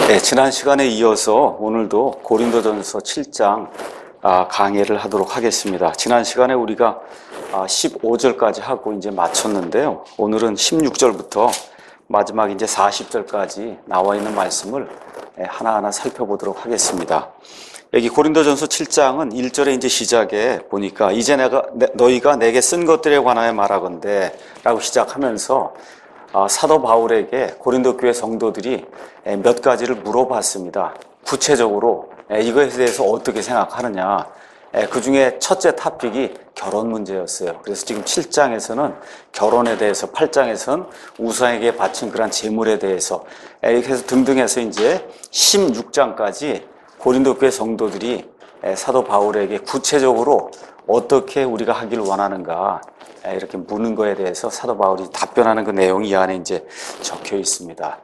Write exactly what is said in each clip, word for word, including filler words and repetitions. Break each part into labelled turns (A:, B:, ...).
A: 네, 지난 시간에 이어서 오늘도 고린도전서 칠 장 강의를 하도록 하겠습니다. 지난 시간에 우리가 십오 절까지 하고 이제 마쳤는데요. 오늘은 십육 절부터 마지막 이제 사십 절까지 나와 있는 말씀을 하나하나 살펴보도록 하겠습니다. 여기 고린도전서 칠 장은 일 절에 이제 시작에 보니까 이제 내가 너희가 내게 쓴 것들에 관하여 말하건대 라고 시작하면서 사도 바울에게 고린도 교회 성도들이 몇 가지를 물어봤습니다. 구체적으로 이것에 대해서 어떻게 생각하느냐. 그 중에 첫째 토픽이 결혼 문제였어요. 그래서 지금 칠 장에서는 결혼에 대해서, 팔 장에서는 우상에게 바친 그런 재물에 대해서, 이렇게 해서 등등 해서 이제 십육 장까지 고린도 교회 성도들이 사도 바울에게 구체적으로 어떻게 우리가 하기를 원하는가, 이렇게 묻는 거에 대해서 사도 바울이 답변하는 그 내용이 이 안에 이제 적혀 있습니다.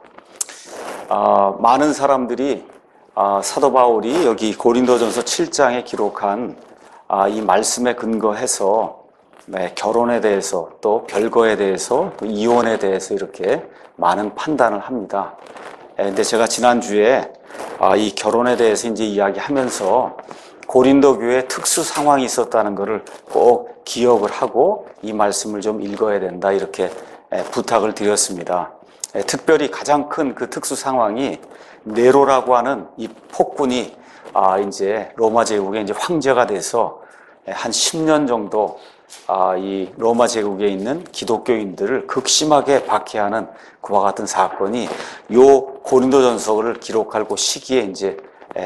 A: 어, 많은 사람들이 어, 사도 바울이 여기 고린도전서 칠 장에 기록한 어, 이 말씀에 근거해서 네, 결혼에 대해서 또 별거에 대해서 또 이혼에 대해서 이렇게 많은 판단을 합니다. 그런데 제가 지난주에 어, 이 결혼에 대해서 이제 이야기하면서 고린도 교회에 특수 상황이 있었다는 것을 꼭 기억을 하고 이 말씀을 좀 읽어야 된다, 이렇게 부탁을 드렸습니다. 특별히 가장 큰 그 특수 상황이 네로라고 하는 이 폭군이 아 이제 로마 제국에 이제 황제가 돼서 한 십 년 정도 아 이 로마 제국에 있는 기독교인들을 극심하게 박해하는 그와 같은 사건이 요 고린도전서를 기록할 그 시기에 이제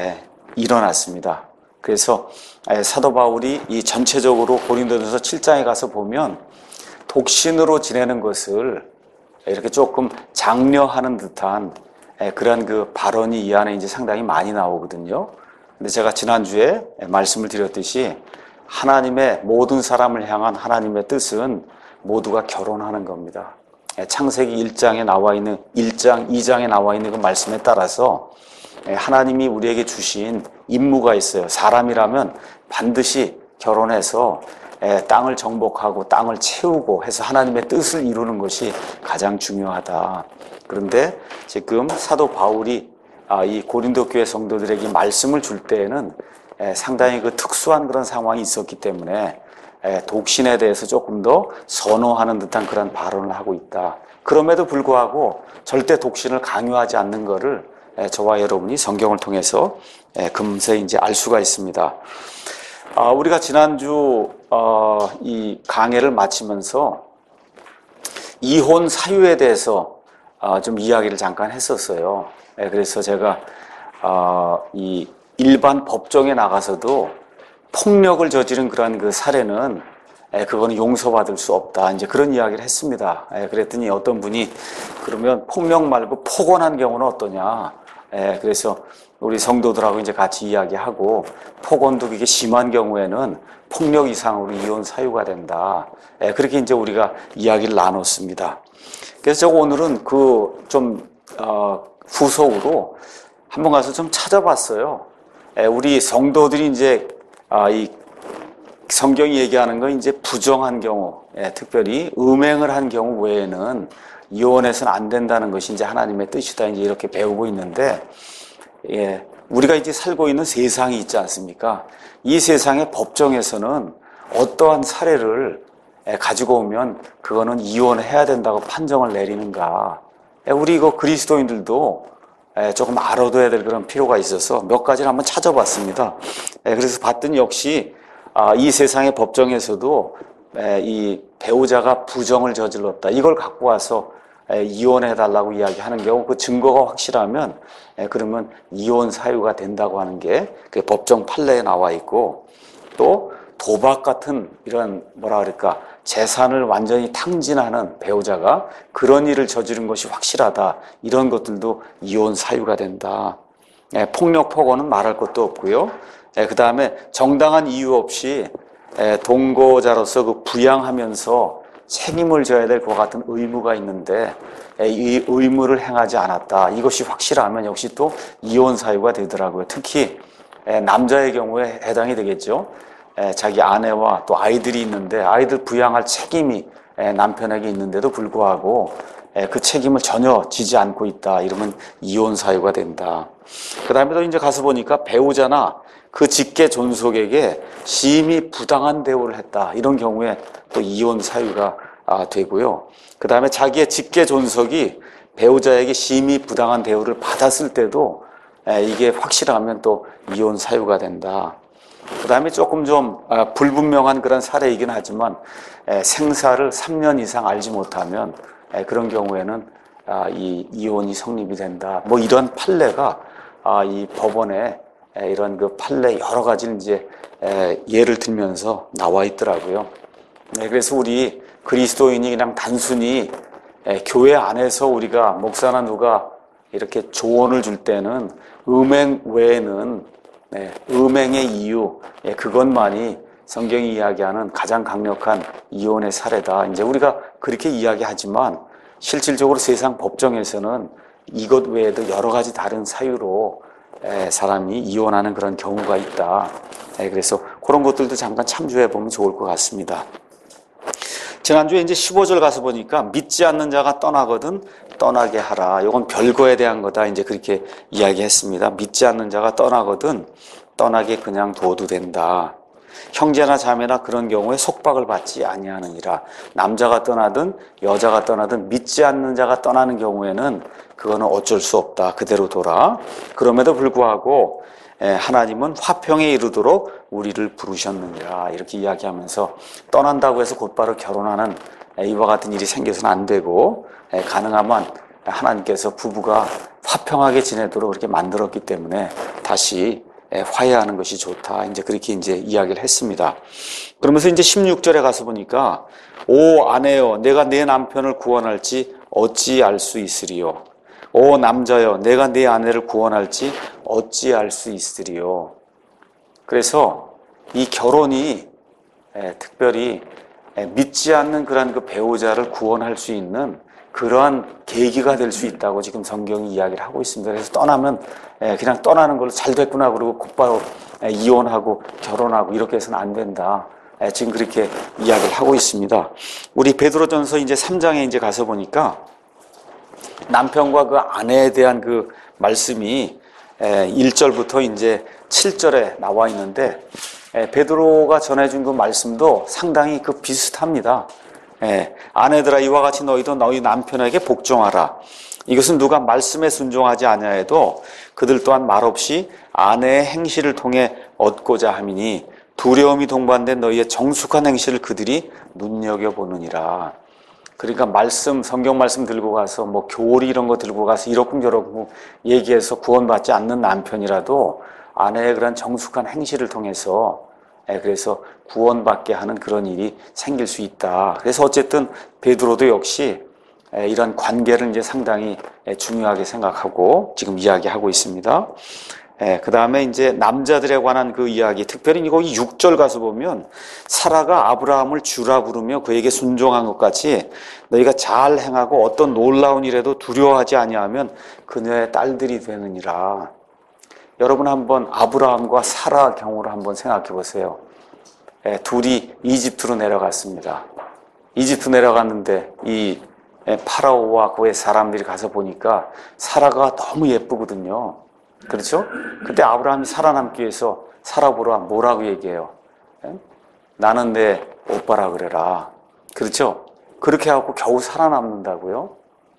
A: 일어났습니다. 그래서 사도 바울이 이 전체적으로 고린도전서 칠 장에 가서 보면 독신으로 지내는 것을 이렇게 조금 장려하는 듯한 그런 그 발언이 이 안에 이제 상당히 많이 나오거든요. 근데 제가 지난주에 말씀을 드렸듯이 하나님의 모든 사람을 향한 하나님의 뜻은 모두가 결혼하는 겁니다. 창세기 일 장에 나와 있는 일 장, 이 장에 나와 있는 그 말씀에 따라서 하나님이 우리에게 주신 임무가 있어요. 사람이라면 반드시 결혼해서 땅을 정복하고 땅을 채우고 해서 하나님의 뜻을 이루는 것이 가장 중요하다. 그런데 지금 사도 바울이 이 고린도 교회 성도들에게 말씀을 줄 때에는 상당히 그 특수한 그런 상황이 있었기 때문에 독신에 대해서 조금 더 선호하는 듯한 그런 발언을 하고 있다. 그럼에도 불구하고 절대 독신을 강요하지 않는 것을 저와 여러분이 성경을 통해서 금세 이제 알 수가 있습니다. 우리가 지난주 이 강해를 마치면서 이혼 사유에 대해서 좀 이야기를 잠깐 했었어요. 그래서 제가 이 일반 법정에 나가서도 폭력을 저지른 그런 그 사례는 그거는 용서받을 수 없다, 이제 그런 이야기를 했습니다. 그랬더니 어떤 분이 그러면 폭력 말고 폭언한 경우는 어떠냐? 그래서 우리 성도들하고 이제 같이 이야기하고 폭언도 그게 심한 경우에는 폭력 이상으로 이혼 사유가 된다. 그렇게 이제 우리가 이야기를 나눴습니다. 그래서 제가 오늘은 그 좀 어, 후속으로 한번 가서 좀 찾아봤어요. 우리 성도들이 이제 아, 이 성경이 얘기하는 건 이제 부정한 경우, 특별히 음행을 한 경우 외에는 이혼해서는 안 된다는 것이 이제 하나님의 뜻이다, 이제 이렇게 배우고 있는데, 예, 우리가 이제 살고 있는 세상이 있지 않습니까? 이 세상의 법정에서는 어떠한 사례를 가지고 오면 그거는 이혼해야 된다고 판정을 내리는가? 우리 이거 그리스도인들도 조금 알아둬야 될 그런 필요가 있어서 몇 가지를 한번 찾아봤습니다. 그래서 봤더니 역시 이 세상의 법정에서도 이 배우자가 부정을 저질렀다, 이걸 갖고 와서 이혼해달라고 이야기하는 경우 그 증거가 확실하면 그러면 이혼 사유가 된다고 하는 게 그 법정 판례에 나와 있고, 또 도박 같은 이런 뭐라 그럴까 재산을 완전히 탕진하는 배우자가 그런 일을 저지른 것이 확실하다, 이런 것들도 이혼 사유가 된다. 폭력 폭언은 말할 것도 없고요. 그 다음에 정당한 이유 없이 동거자로서 그 부양하면서 책임을 져야 될 것 같은 의무가 있는데 이 의무를 행하지 않았다, 이것이 확실하면 역시 또 이혼 사유가 되더라고요. 특히 남자의 경우에 해당이 되겠죠. 자기 아내와 또 아이들이 있는데 아이들 부양할 책임이 남편에게 있는데도 불구하고 그 책임을 전혀 지지 않고 있다. 이러면 이혼 사유가 된다. 그 다음에 또 이제 가서 보니까 배우자나 그 직계 존속에게 심히 부당한 대우를 했다. 이런 경우에 또 이혼 사유가 되고요. 그 다음에 자기의 직계 존속이 배우자에게 심히 부당한 대우를 받았을 때도 이게 확실하면 또 이혼 사유가 된다. 그 다음에 조금 좀 불분명한 그런 사례이긴 하지만 생사를 삼 년 이상 알지 못하면 그런 경우에는 이 이혼이 성립이 된다. 뭐 이런 판례가 이 법원에 이런 그 판례 여러 가지를 이제 예를 들면서 나와 있더라고요. 그래서 우리 그리스도인이 그냥 단순히 교회 안에서 우리가 목사나 누가 이렇게 조언을 줄 때는 음행 외에는 음행의 이유, 그것만이 성경이 이야기하는 가장 강력한 이혼의 사례다. 이제 우리가 그렇게 이야기하지만 실질적으로 세상 법정에서는 이것 외에도 여러 가지 다른 사유로 사람이 이혼하는 그런 경우가 있다. 그래서 그런 것들도 잠깐 참조해 보면 좋을 것 같습니다. 지난주에 이제 십오 절 가서 보니까 믿지 않는 자가 떠나거든 떠나게 하라. 이건 별거에 대한 거다. 이제 그렇게 이야기했습니다. 믿지 않는 자가 떠나거든 떠나게 그냥 둬도 된다. 형제나 자매나 그런 경우에 속박을 받지 아니하느니라. 남자가 떠나든 여자가 떠나든 믿지 않는 자가 떠나는 경우에는 그거는 어쩔 수 없다. 그대로 둬라. 그럼에도 불구하고 하나님은 화평에 이르도록 우리를 부르셨느니라. 이렇게 이야기하면서 떠난다고 해서 곧바로 결혼하는 이와 같은 일이 생겨서는 안 되고 가능하면 하나님께서 부부가 화평하게 지내도록 그렇게 만들었기 때문에 다시 화해하는 것이 좋다. 이제 그렇게 이제 이야기를 했습니다. 그러면서 이제 십육 절에 가서 보니까 오 아내여 내가 내 남편을 구원할지 어찌 알 수 있으리요. 오 남자여 내가 내 아내를 구원할지 어찌 알 수 있으리요. 그래서 이 결혼이 특별히 믿지 않는 그런 그 배우자를 구원할 수 있는 그러한 계기가 될 수 있다고 지금 성경이 이야기를 하고 있습니다. 그래서 떠나면 그냥 떠나는 걸로 잘 됐구나 그러고 곧바로 이혼하고 결혼하고 이렇게 해서는 안 된다. 지금 그렇게 이야기를 하고 있습니다. 우리 베드로전서 이제 삼 장에 이제 가서 보니까 남편과 그 아내에 대한 그 말씀이 일 절부터 이제 칠 절에 나와 있는데 베드로가 전해준 그 말씀도 상당히 그 비슷합니다. 예, 아내들아 이와 같이 너희도 너희 남편에게 복종하라. 이것은 누가 말씀에 순종하지 아니하여도 그들 또한 말없이 아내의 행실을 통해 얻고자 함이니 두려움이 동반된 너희의 정숙한 행실을 그들이 눈여겨보느니라. 그러니까 말씀, 성경 말씀 들고 가서 뭐 교리 이런 거 들고 가서 이러쿵저러쿵 얘기해서 구원받지 않는 남편이라도 아내의 그런 정숙한 행실을 통해서 그래서 구원받게 하는 그런 일이 생길 수 있다. 그래서 어쨌든 베드로도 역시 이런 관계를 이제 상당히 중요하게 생각하고 지금 이야기하고 있습니다. 그 다음에 이제 남자들에 관한 그 이야기, 특별히 이거 육 절 가서 보면 사라가 아브라함을 주라 부르며 그에게 순종한 것 같이 너희가 잘 행하고 어떤 놀라운 일에도 두려워하지 아니하면 그녀의 딸들이 되느니라. 여러분 한번 아브라함과 사라 경우를 한번 생각해 보세요. 예, 둘이 이집트로 내려갔습니다. 이집트 내려갔는데 이 파라오와 그의 사람들이 가서 보니까 사라가 너무 예쁘거든요. 그렇죠? 그때 아브라함이 살아남기 위해서 사라 보라 뭐라고 얘기해요? 예? 나는 내 오빠라 그래라. 그렇죠? 그렇게 하고 겨우 살아남는다고요?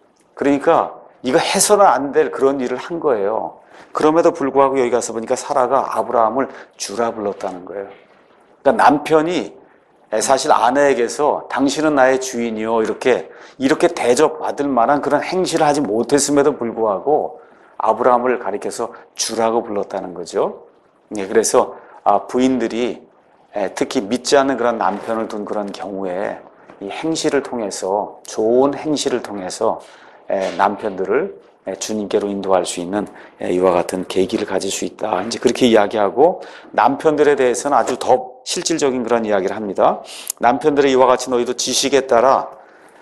A: 그러니까 이거 해서는 안 될 그런 일을 한 거예요. 그럼에도 불구하고 여기 가서 보니까 사라가 아브라함을 주라 불렀다는 거예요. 그러니까 남편이 사실 아내에게서 당신은 나의 주인이요 이렇게 이렇게 대접받을 만한 그런 행실을 하지 못했음에도 불구하고 아브라함을 가리켜서 주라고 불렀다는 거죠. 그래서 부인들이 특히 믿지 않는 그런 남편을 둔 그런 경우에 이 행실을 통해서 좋은 행실을 통해서 남편들을 주님께로 인도할 수 있는 이와 같은 계기를 가질 수 있다. 이제 그렇게 이야기하고 남편들에 대해서는 아주 더 실질적인 그런 이야기를 합니다. 남편들의 이와 같이 너희도 지식에 따라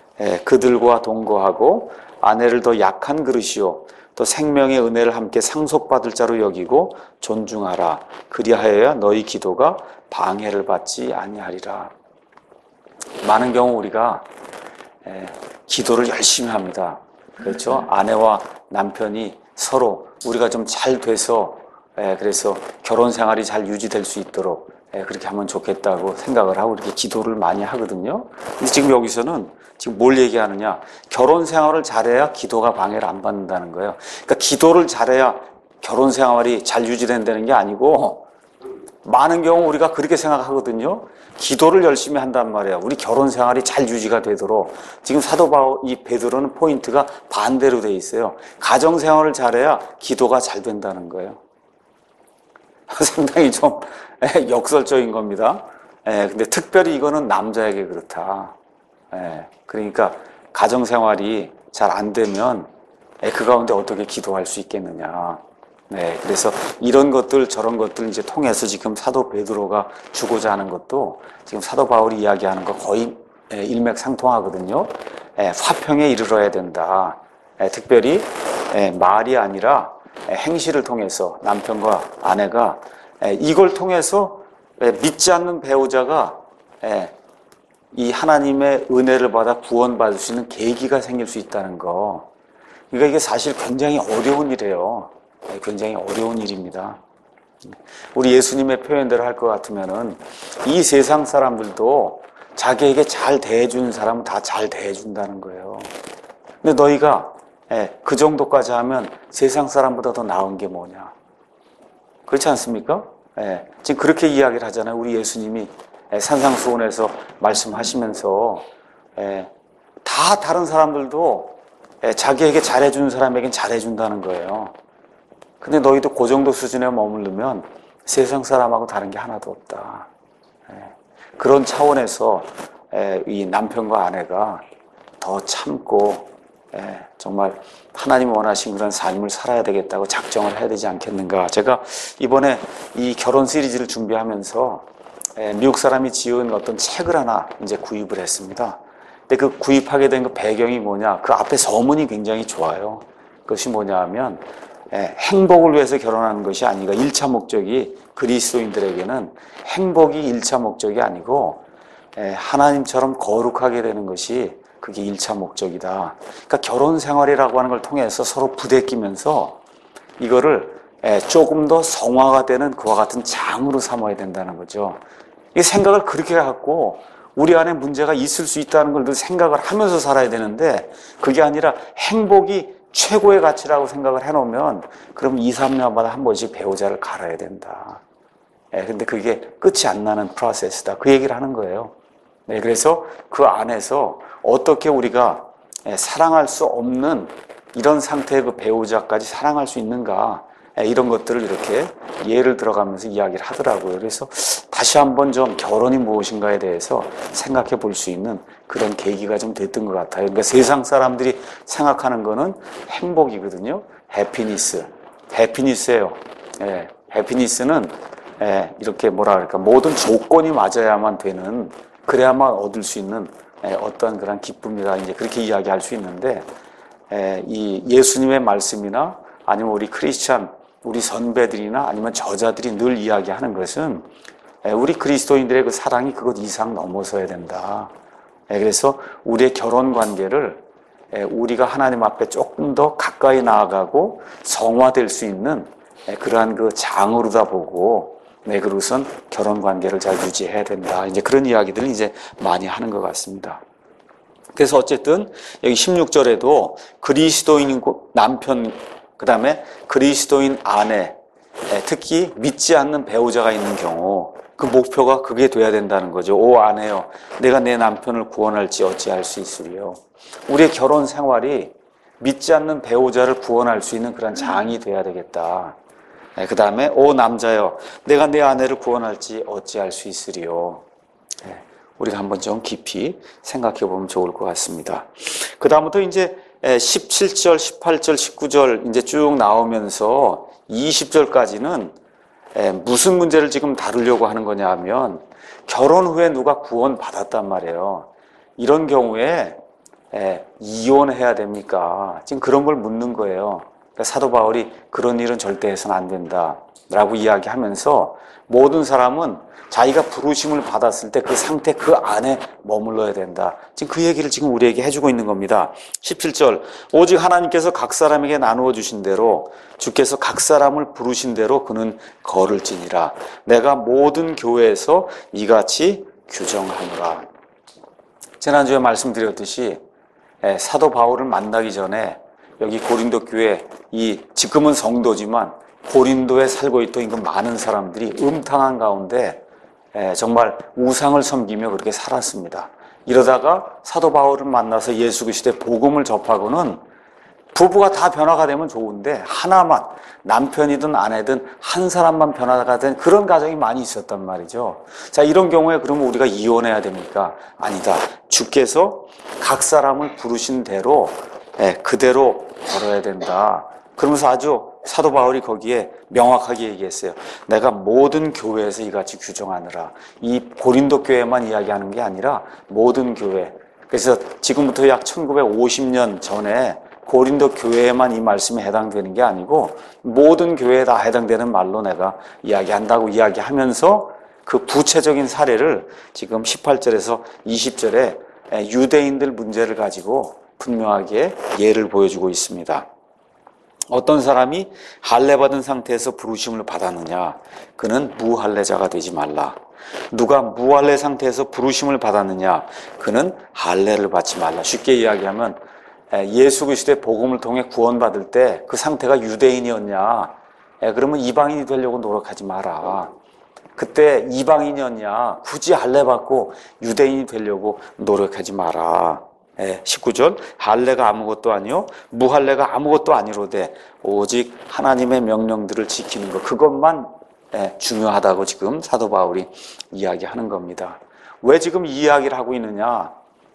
A: 그들과 동거하고 아내를 더 약한 그릇이요 또 생명의 은혜를 함께 상속받을 자로 여기고 존중하라. 그리하여야 너희 기도가 방해를 받지 아니하리라. 많은 경우 우리가 기도를 열심히 합니다. 그렇죠? 아내와 남편이 서로 우리가 좀 잘 돼서 예, 그래서 결혼 생활이 잘 유지될 수 있도록 예, 그렇게 하면 좋겠다고 생각을 하고 이렇게 기도를 많이 하거든요. 근데 지금 여기서는 지금 뭘 얘기하느냐? 결혼 생활을 잘해야 기도가 방해를 안 받는다는 거예요. 그러니까 기도를 잘해야 결혼 생활이 잘 유지된다는 게 아니고 많은 경우 우리가 그렇게 생각하거든요. 기도를 열심히 한단 말이에요. 우리 결혼 생활이 잘 유지가 되도록. 지금 사도 바울 이 베드로는 포인트가 반대로 돼 있어요. 가정 생활을 잘해야 기도가 잘 된다는 거예요. 상당히 좀 역설적인 겁니다. 예, 근데 특별히 이거는 남자에게 그렇다. 예, 그러니까 가정 생활이 잘 안 되면 예, 그 가운데 어떻게 기도할 수 있겠느냐. 네, 그래서 이런 것들 저런 것들 이제 통해서 지금 사도 베드로가 주고자 하는 것도 지금 사도 바울이 이야기하는 거 거의 예, 일맥상통하거든요. 예, 화평에 이르러야 된다. 예, 특별히 예, 말이 아니라 예, 행실을 통해서 남편과 아내가 예, 이걸 통해서 예, 믿지 않는 배우자가 예, 이 하나님의 은혜를 받아 구원받을 수 있는 계기가 생길 수 있다는 거. 그러니까 이게 사실 굉장히 어려운 일이에요. 굉장히 어려운 일입니다. 우리 예수님의 표현대로 할 것 같으면은 이 세상 사람들도 자기에게 잘 대해주는 사람은 다 잘 대해준다는 거예요. 근데 너희가 그 정도까지 하면 세상 사람보다 더 나은 게 뭐냐? 그렇지 않습니까? 지금 그렇게 이야기를 하잖아요. 우리 예수님이 산상수훈에서 말씀하시면서 다 다른 사람들도 자기에게 잘해주는 사람에겐 잘해준다는 거예요. 근데 너희도 그 정도 수준에 머무르면 세상 사람하고 다른 게 하나도 없다. 그런 차원에서 이 남편과 아내가 더 참고 정말 하나님 원하신 그런 삶을 살아야 되겠다고 작정을 해야 되지 않겠는가. 제가 이번에 이 결혼 시리즈를 준비하면서 미국 사람이 지은 어떤 책을 하나 이제 구입을 했습니다. 근데 그 구입하게 된 그 배경이 뭐냐? 그 앞에 서문이 굉장히 좋아요. 그것이 뭐냐 하면 행복을 위해서 결혼하는 것이 아니고 일 차 목적이 그리스도인들에게는 행복이 일 차 목적이 아니고 하나님처럼 거룩하게 되는 것이 그게 일 차 목적이다. 그러니까 결혼 생활이라고 하는 걸 통해서 서로 부대끼면서 이거를 조금 더 성화가 되는 그와 같은 장으로 삼아야 된다는 거죠. 이 생각을 그렇게 갖고 우리 안에 문제가 있을 수 있다는 걸 늘 생각을 하면서 살아야 되는데 그게 아니라 행복이 최고의 가치라고 생각을 해놓으면 그럼 이, 삼 년마다 한 번씩 배우자를 갈아야 된다. 예, 근데 그게 끝이 안 나는 프로세스다. 그 얘기를 하는 거예요. 네, 그래서 그 안에서 어떻게 우리가 사랑할 수 없는 이런 상태의 그 배우자까지 사랑할 수 있는가. 이런 것들을 이렇게 예를 들어가면서 이야기를 하더라고요. 그래서 다시 한번 좀 결혼이 무엇인가에 대해서 생각해 볼 수 있는 그런 계기가 좀 됐던 것 같아요. 그러니까 세상 사람들이 생각하는 거는 행복이거든요. 해피니스. 해피니스예요. 예, 해피니스는 예, 이렇게 뭐라 그럴까 모든 조건이 맞아야만 되는 그래야만 얻을 수 있는 예, 어떤 그런 기쁨이다. 이제 그렇게 이야기할 수 있는데 예, 이 예수님의 말씀이나 아니면 우리 크리스찬 우리 선배들이나 아니면 저자들이 늘 이야기하는 것은 우리 그리스도인들의 그 사랑이 그것 이상 넘어서야 된다. 그래서 우리의 결혼 관계를 우리가 하나님 앞에 조금 더 가까이 나아가고 성화될 수 있는 그러한 그 장으로다 보고 네, 그러고선 결혼 관계를 잘 유지해야 된다. 이제 그런 이야기들을 이제 많이 하는 것 같습니다. 그래서 어쨌든 여기 십육 절에도 그리스도인 남편 그 다음에 그리스도인 아내, 특히 믿지 않는 배우자가 있는 경우 그 목표가 그게 돼야 된다는 거죠. 오 아내여, 내가 내 남편을 구원할지 어찌할 수 있으리요. 우리의 결혼 생활이 믿지 않는 배우자를 구원할 수 있는 그런 장이 돼야 되겠다. 그 다음에 오 남자여, 내가 내 아내를 구원할지 어찌할 수 있으리요. 우리가 한번 좀 깊이 생각해 보면 좋을 것 같습니다. 그 다음부터 이제 십칠 절, 십팔 절, 십구 절 이제 쭉 나오면서 이십 절까지는 무슨 문제를 지금 다루려고 하는 거냐 하면 결혼 후에 누가 구원 받았단 말이에요. 이런 경우에 이혼해야 됩니까? 지금 그런 걸 묻는 거예요. 그러니까 사도 바울이 그런 일은 절대 해서는 안 된다라고 이야기하면서 모든 사람은 자기가 부르심을 받았을 때 그 상태 그 안에 머물러야 된다. 지금 그 얘기를 지금 우리에게 해주고 있는 겁니다. 십칠 절 오직 하나님께서 각 사람에게 나누어 주신 대로 주께서 각 사람을 부르신 대로 그는 걸을지니라. 내가 모든 교회에서 이같이 규정하노라. 지난주에 말씀드렸듯이 사도 바울을 만나기 전에 여기 고린도 교회 이 지금은 성도지만 고린도에 살고 있던 그 많은 사람들이 음탕한 가운데 정말 우상을 섬기며 그렇게 살았습니다. 이러다가 사도 바울을 만나서 예수 그리스도의 복음을 접하고는 부부가 다 변화가 되면 좋은데 하나만 남편이든 아내든 한 사람만 변화가 된 그런 가정이 많이 있었단 말이죠. 자, 이런 경우에 그러면 우리가 이혼해야 됩니까? 아니다. 주께서 각 사람을 부르신 대로 그대로 걸어야 된다. 그러면서 아주 사도 바울이 거기에 명확하게 얘기했어요. 내가 모든 교회에서 이같이 규정하느라. 이 고린도 교회만 이야기하는 게 아니라 모든 교회. 그래서 지금부터 약 천구백오십 년 전에 고린도 교회에만 이 말씀이 해당되는 게 아니고 모든 교회에 다 해당되는 말로 내가 이야기한다고 이야기하면서 그 구체적인 사례를 지금 십팔 절에서 이십 절에 유대인들 문제를 가지고 분명하게 예를 보여주고 있습니다. 어떤 사람이 할례받은 상태에서 부르심을 받았느냐? 그는 무할례자가 되지 말라. 누가 무할례 상태에서 부르심을 받았느냐? 그는 할례를 받지 말라. 쉽게 이야기하면 예수 그리스도의 복음을 통해 구원받을 때 그 상태가 유대인이었냐? 그러면 이방인이 되려고 노력하지 마라. 그때 이방인이었냐? 굳이 할례 받고 유대인이 되려고 노력하지 마라. 십구 절 할례가 아무것도 아니요 무할례가 아무것도 아니로되 오직 하나님의 명령들을 지키는 것 그것만 중요하다고 지금 사도 바울이 이야기하는 겁니다. 왜 지금 이 이야기를 하고 있느냐?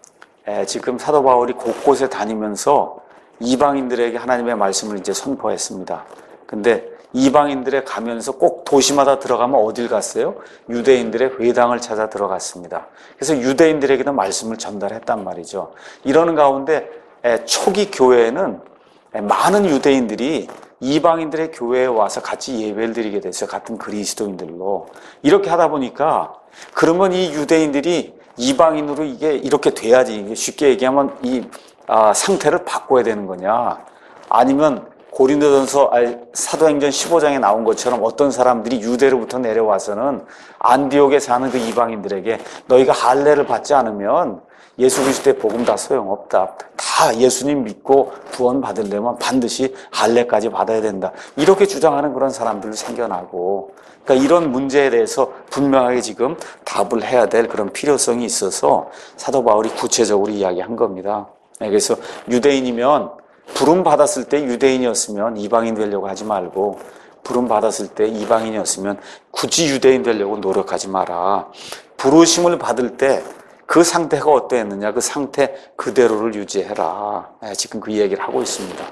A: 지금 사도 바울이 곳곳에 다니면서 이방인들에게 하나님의 말씀을 이제 선포했습니다. 근데 이방인들에 가면서 꼭 도시마다 들어가면 어딜 갔어요? 유대인들의 회당을 찾아 들어갔습니다. 그래서 유대인들에게도 말씀을 전달했단 말이죠. 이러는 가운데 초기 교회에는 많은 유대인들이 이방인들의 교회에 와서 같이 예배를 드리게 됐어요. 같은 그리스도인들로. 이렇게 하다 보니까 그러면 이 유대인들이 이방인으로 이게 이렇게 돼야지. 쉽게 얘기하면 이 아, 상태를 바꿔야 되는 거냐? 아니면 고린도전서 사도행전 십오 장에 나온 것처럼 어떤 사람들이 유대로부터 내려와서는 안디옥에 사는 그 이방인들에게 너희가 할례를 받지 않으면 예수 그리스도의 복음 다 소용없다. 다 예수님 믿고 구원 받으려면 반드시 할례까지 받아야 된다. 이렇게 주장하는 그런 사람들이 생겨나고 그러니까 이런 문제에 대해서 분명하게 지금 답을 해야 될 그런 필요성이 있어서 사도 바울이 구체적으로 이야기한 겁니다. 그래서 유대인이면 부름 받았을 때 유대인이었으면 이방인 되려고 하지 말고 부름 받았을 때 이방인이었으면 굳이 유대인 되려고 노력하지 마라. 부르심을 받을 때 그 상태가 어떠했느냐 그 상태 그대로를 유지해라. 지금 그 이야기를 하고 있습니다.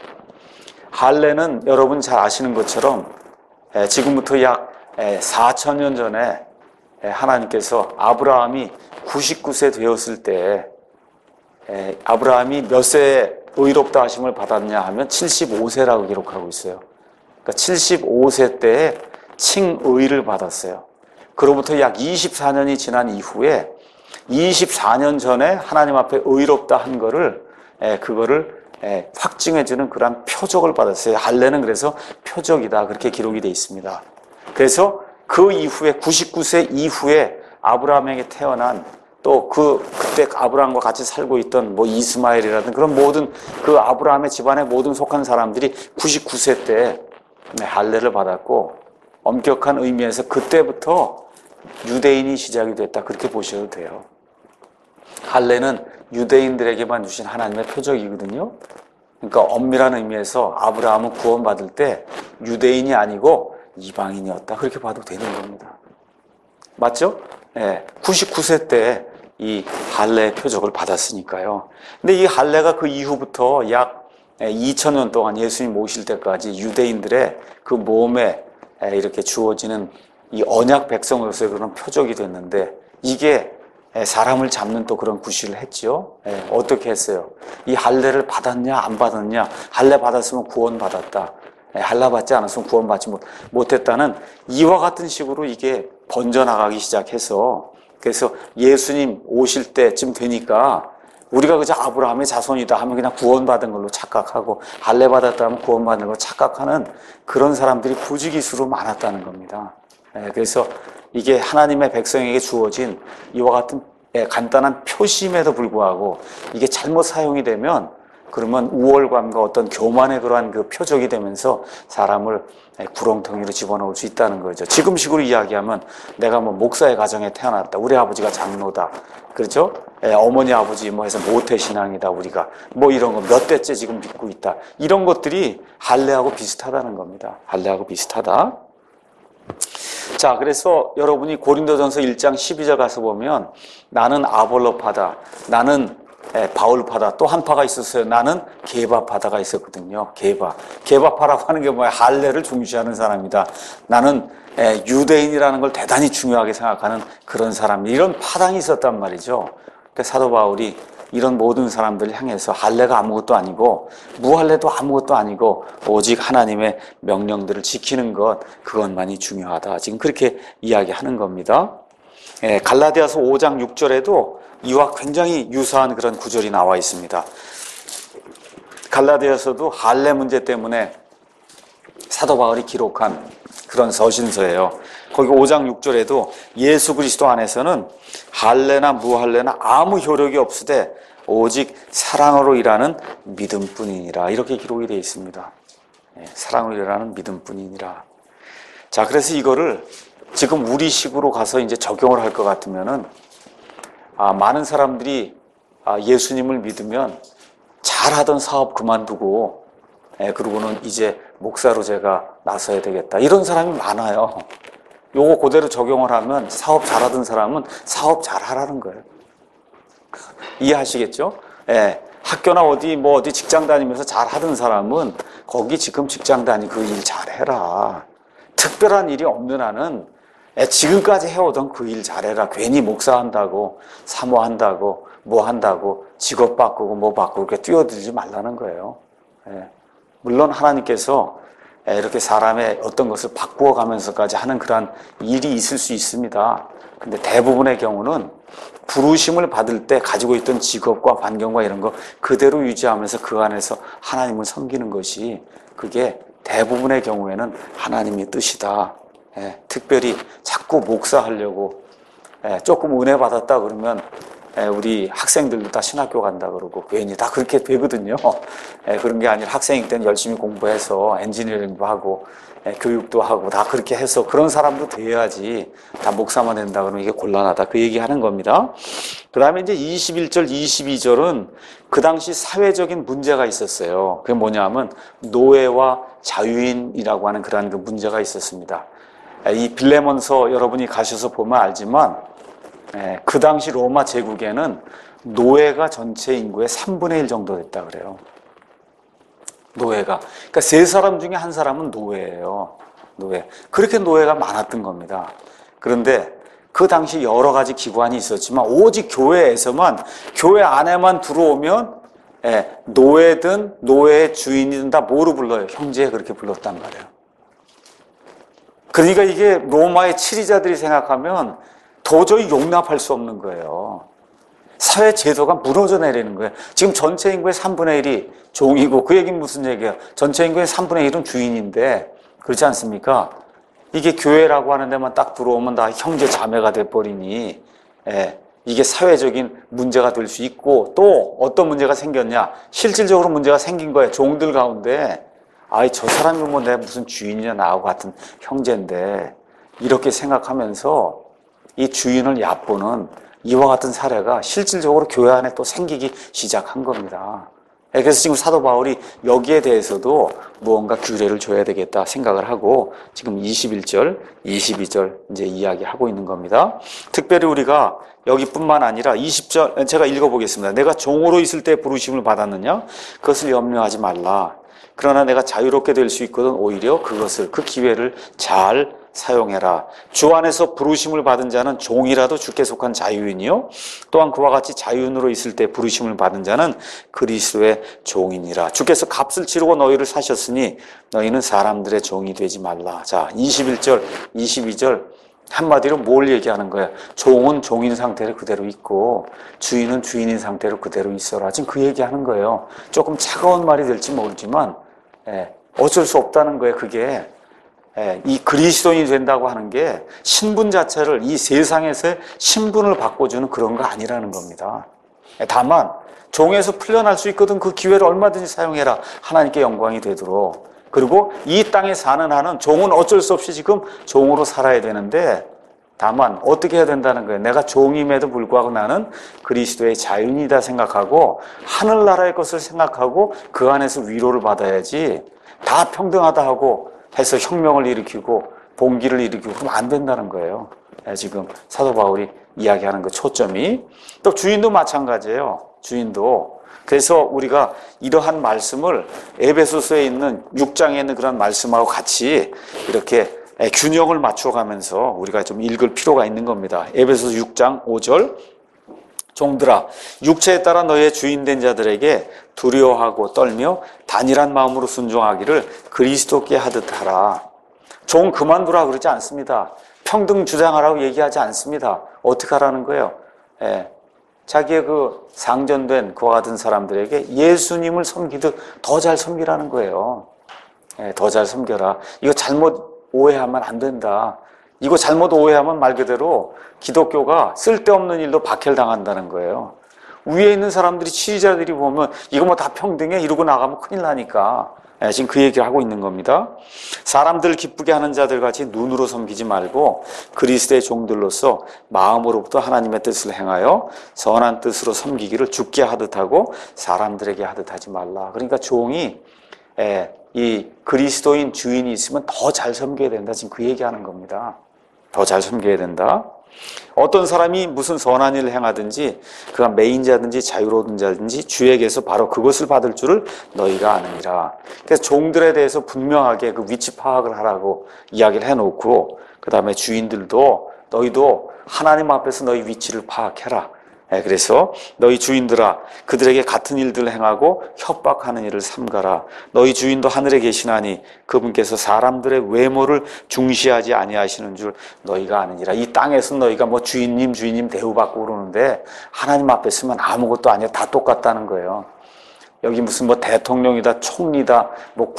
A: 할례는 여러분 잘 아시는 것처럼 지금부터 약 사천 년 전에 하나님께서 아브라함이 구십구 세 되었을 때 아브라함이 몇 세에 의롭다 하심을 받았냐 하면 칠십오 세라고 기록하고 있어요. 그러니까 칠십오 세 때에 칭의를 받았어요. 그로부터 약 이십사 년이 지난 이후에 이십사 년 전에 하나님 앞에 의롭다 한 거를 그거를 확증해주는 그런 표적을 받았어요. 할례는 그래서 표적이다 그렇게 기록이 되어 있습니다. 그래서 그 이후에 구십구 세 이후에 아브라함에게 태어난 또 그 그때 아브라함과 같이 살고 있던 뭐 이스마엘이라든 그런 모든 그 아브라함의 집안에 모든 속한 사람들이 구십구 세 때 할례를 받았고 엄격한 의미에서 그때부터 유대인이 시작이 됐다 그렇게 보셔도 돼요. 할례는 유대인들에게만 주신 하나님의 표적이거든요. 그러니까 엄밀한 의미에서 아브라함은 구원받을 때 유대인이 아니고 이방인이었다 그렇게 봐도 되는 겁니다. 맞죠? 네, 구십구 세 때 이 할례의 표적을 받았으니까요. 근데 이 할례가 그 이후부터 약 이천 년 동안 예수님 오실 때까지 유대인들의 그 몸에 이렇게 주어지는 이 언약 백성으로서의 그런 표적이 됐는데 이게 사람을 잡는 또 그런 구실을 했지요. 어떻게 했어요? 이 할례를 받았냐 안 받았냐? 할례 받았으면 구원 받았다. 할례받지 않았으면 구원받지 못, 못했다는 이와 같은 식으로 이게 번져나가기 시작해서 그래서 예수님 오실 때쯤 되니까 우리가 그저 아브라함의 자손이다 하면 그냥 구원받은 걸로 착각하고 할례받았다 하면 구원받은 걸로 착각하는 그런 사람들이 부지기수로 많았다는 겁니다. 그래서 이게 하나님의 백성에게 주어진 이와 같은 간단한 표심에도 불구하고 이게 잘못 사용이 되면 그러면 우월감과 어떤 교만의 그러한 그 표적이 되면서 사람을 구렁텅이로 집어넣을 수 있다는 거죠. 지금식으로 이야기하면 내가 뭐 목사의 가정에 태어났다. 우리 아버지가 장로다. 그렇죠? 예, 어머니 아버지 뭐 해서 모태신앙이다 우리가. 뭐 이런 거 몇 대째 지금 믿고 있다. 이런 것들이 할례하고 비슷하다는 겁니다. 할례하고 비슷하다. 자, 그래서 여러분이 고린도전서 일 장 십이 절 가서 보면 나는 아볼로파다. 나는 예, 바울파다. 또 한 파가 있었어요. 나는 게바파다가 있었거든요. 게바. 게바파라고 하는 게 뭐야? 할례를 중시하는 사람이다. 나는 예, 유대인이라는 걸 대단히 중요하게 생각하는 그런 사람. 이런 파당이 있었단 말이죠. 그러니까 사도 바울이 이런 모든 사람들을 향해서 할례가 아무것도 아니고 무할례도 아무것도 아니고 오직 하나님의 명령들을 지키는 것, 그것만이 중요하다. 지금 그렇게 이야기하는 겁니다. 예, 갈라디아서 오 장 육 절에도 이와 굉장히 유사한 그런 구절이 나와 있습니다. 갈라디아서도 할례 문제 때문에 사도 바울이 기록한 그런 서신서예요. 거기 오 장 육 절에도 예수 그리스도 안에서는 할례나 무할례나 아무 효력이 없으되 오직 사랑으로 일하는 믿음뿐이니라. 이렇게 기록이 되어 있습니다. 예, 사랑으로 일하는 믿음뿐이니라. 자, 그래서 이거를 지금 우리식으로 가서 이제 적용을 할 것 같으면은 아, 많은 사람들이 아, 예수님을 믿으면 잘하던 사업 그만두고 예, 그러고는 이제 목사로 제가 나서야 되겠다. 이런 사람이 많아요. 요거 그대로 적용을 하면 사업 잘하던 사람은 사업 잘하라는 거예요. 이해하시겠죠? 예, 학교나 어디 뭐 어디 직장 다니면서 잘하던 사람은 거기 지금 직장 다니고 그 일 잘해라. 특별한 일이 없는 한은 지금까지 해오던 그 일 잘해라. 괜히 목사한다고 사모한다고 뭐 한다고 직업 바꾸고 뭐 바꾸고 이렇게 뛰어들지 말라는 거예요. 예. 물론 하나님께서 이렇게 사람의 어떤 것을 바꾸어 가면서까지 하는 그러한 일이 있을 수 있습니다. 근데 대부분의 경우는 부르심을 받을 때 가지고 있던 직업과 환경과 이런 거 그대로 유지하면서 그 안에서 하나님을 섬기는 것이 그게 대부분의 경우에는 하나님의 뜻이다. 예, 특별히 자꾸 목사하려고 예, 조금 은혜 받았다 그러면 예, 우리 학생들도 다 신학교 간다 그러고 괜히 다 그렇게 되거든요. 예, 그런 게 아니라 학생일 때는 열심히 공부해서 엔지니어링도 하고 예, 교육도 하고 다 그렇게 해서 그런 사람도 돼야지 다 목사만 된다 그러면 이게 곤란하다. 그 얘기하는 겁니다. 그 다음에 이제 이십일 절, 이십이 절은 그 당시 사회적인 문제가 있었어요. 그게 뭐냐면 노예와 자유인이라고 하는 그러한 그 문제가 있었습니다. 이 빌레몬서 여러분이 가셔서 보면 알지만 그 당시 로마 제국에는 노예가 전체 인구의 삼분의 일 정도 됐다 그래요. 노예가. 그러니까 세 사람 중에 한 사람은 노예예요. 노예. 그렇게 노예가 많았던 겁니다. 그런데 그 당시 여러 가지 기관이 있었지만 오직 교회에서만 교회 안에만 들어오면 노예든 노예의 주인이든 다 뭐로 불러요? 형제 그렇게 불렀단 말이에요. 그러니까 이게 로마의 치리자들이 생각하면 도저히 용납할 수 없는 거예요. 사회 제도가 무너져 내리는 거예요. 지금 전체 인구의 삼분의 일이 종이고 그 얘기는 무슨 얘기예요? 전체 인구의 삼분의 일은 주인인데 그렇지 않습니까? 이게 교회라고 하는 데만 딱 들어오면 다 형제 자매가 돼버리니 예, 이게 사회적인 문제가 될 수 있고 또 어떤 문제가 생겼냐? 실질적으로 문제가 생긴 거예요. 종들 가운데 아이 저 사람이 뭐 내 무슨 주인이냐 나하고 같은 형제인데 이렇게 생각하면서 이 주인을 얕보는 이와 같은 사례가 실질적으로 교회 안에 또 생기기 시작한 겁니다. 그래서 지금 사도 바울이 여기에 대해서도 무언가 규례를 줘야 되겠다 생각을 하고 지금 이십일 절, 이십이 절 이제 이야기하고 있는 겁니다. 특별히 우리가 여기뿐만 아니라 이십 절 제가 읽어보겠습니다. 내가 종으로 있을 때 부르심을 받았느냐? 그것을 염려하지 말라. 그러나 내가 자유롭게 될 수 있거든 오히려 그것을 그 기회를 잘 사용해라. 주 안에서 부르심을 받은 자는 종이라도 주께 속한 자유인이요 또한 그와 같이 자유인으로 있을 때 부르심을 받은 자는 그리스도의 종이니라. 주께서 값을 치르고 너희를 사셨으니 너희는 사람들의 종이 되지 말라. 자, 이십일 절, 이십이 절 한마디로 뭘 얘기하는 거야? 종은 종인 상태로 그대로 있고 주인은 주인인 상태로 그대로 있어라. 지금 그 얘기하는 거예요. 조금 차가운 말이 될지 모르지만 예, 어쩔 수 없다는 거예요. 그게 예, 이 그리스도인이 된다고 하는 게 신분 자체를 이 세상에서의 신분을 바꿔주는 그런 거 아니라는 겁니다. 예, 다만 종에서 풀려날 수 있거든. 그 기회를 얼마든지 사용해라. 하나님께 영광이 되도록. 그리고 이 땅에 사는 한은 종은 어쩔 수 없이 지금 종으로 살아야 되는데 다만 어떻게 해야 된다는 거예요. 내가 종임에도 불구하고 나는 그리스도의 자유인이다 생각하고 하늘나라의 것을 생각하고 그 안에서 위로를 받아야지 다 평등하다 하고 해서 혁명을 일으키고 봉기를 일으키고 그러면 안 된다는 거예요. 지금 사도 바울이 이야기하는 그 초점이. 또 주인도 마찬가지예요. 주인도. 그래서 우리가 이러한 말씀을 에베소서에 있는 육 장에 있는 그런 말씀하고 같이 이렇게 균형을 맞춰가면서 우리가 좀 읽을 필요가 있는 겁니다. 에베소서 육 장 오 절 종들아 육체에 따라 너희의 주인된 자들에게 두려워하고 떨며 단일한 마음으로 순종하기를 그리스도께 하듯 하라. 종 그만두라 그러지 않습니다. 평등 주장하라고 얘기하지 않습니다. 어떻게 하라는 거예요? 예. 자기의 그 상전된 그와 같은 사람들에게 예수님을 섬기듯 더 잘 섬기라는 거예요. 예, 더 잘 섬겨라. 이거 잘못 오해하면 안 된다. 이거 잘못 오해하면 말 그대로 기독교가 쓸데없는 일로 박해당한다는 거예요. 위에 있는 사람들이 지휘자들이 보면 이거 뭐 다 평등해 이러고 나가면 큰일 나니까 예, 지금 그 얘기를 하고 있는 겁니다. 사람들을 기쁘게 하는 자들같이 눈으로 섬기지 말고 그리스도의 종들로서 마음으로부터 하나님의 뜻을 행하여 선한 뜻으로 섬기기를 주께 하듯 하고 사람들에게 하듯 하지 말라. 그러니까 종이 예, 이 그리스도인 주인이 있으면 더 잘 섬겨야 된다. 지금 그 얘기하는 겁니다. 더 잘 섬겨야 된다. 어떤 사람이 무슨 선한 일을 행하든지 그가 매인자든지 자유로운 자든지 주에게서 바로 그것을 받을 줄을 너희가 아느니라. 그래서 종들에 대해서 분명하게 그 위치 파악을 하라고 이야기를 해놓고 그 다음에 주인들도 너희도 하나님 앞에서 너희 위치를 파악해라. 그래서 너희 주인들아 그들에게 같은 일들을 행하고 협박하는 일을 삼가라. 너희 주인도 하늘에 계시나니 그분께서 사람들의 외모를 중시하지 아니하시는 줄 너희가 아느니라. 이 땅에서 너희가 뭐 주인님 주인님 대우받고 그러는데 하나님 앞에 서면 아무것도 아니야. 다 똑같다는 거예요. 여기 무슨 뭐 대통령이다 총리다 뭐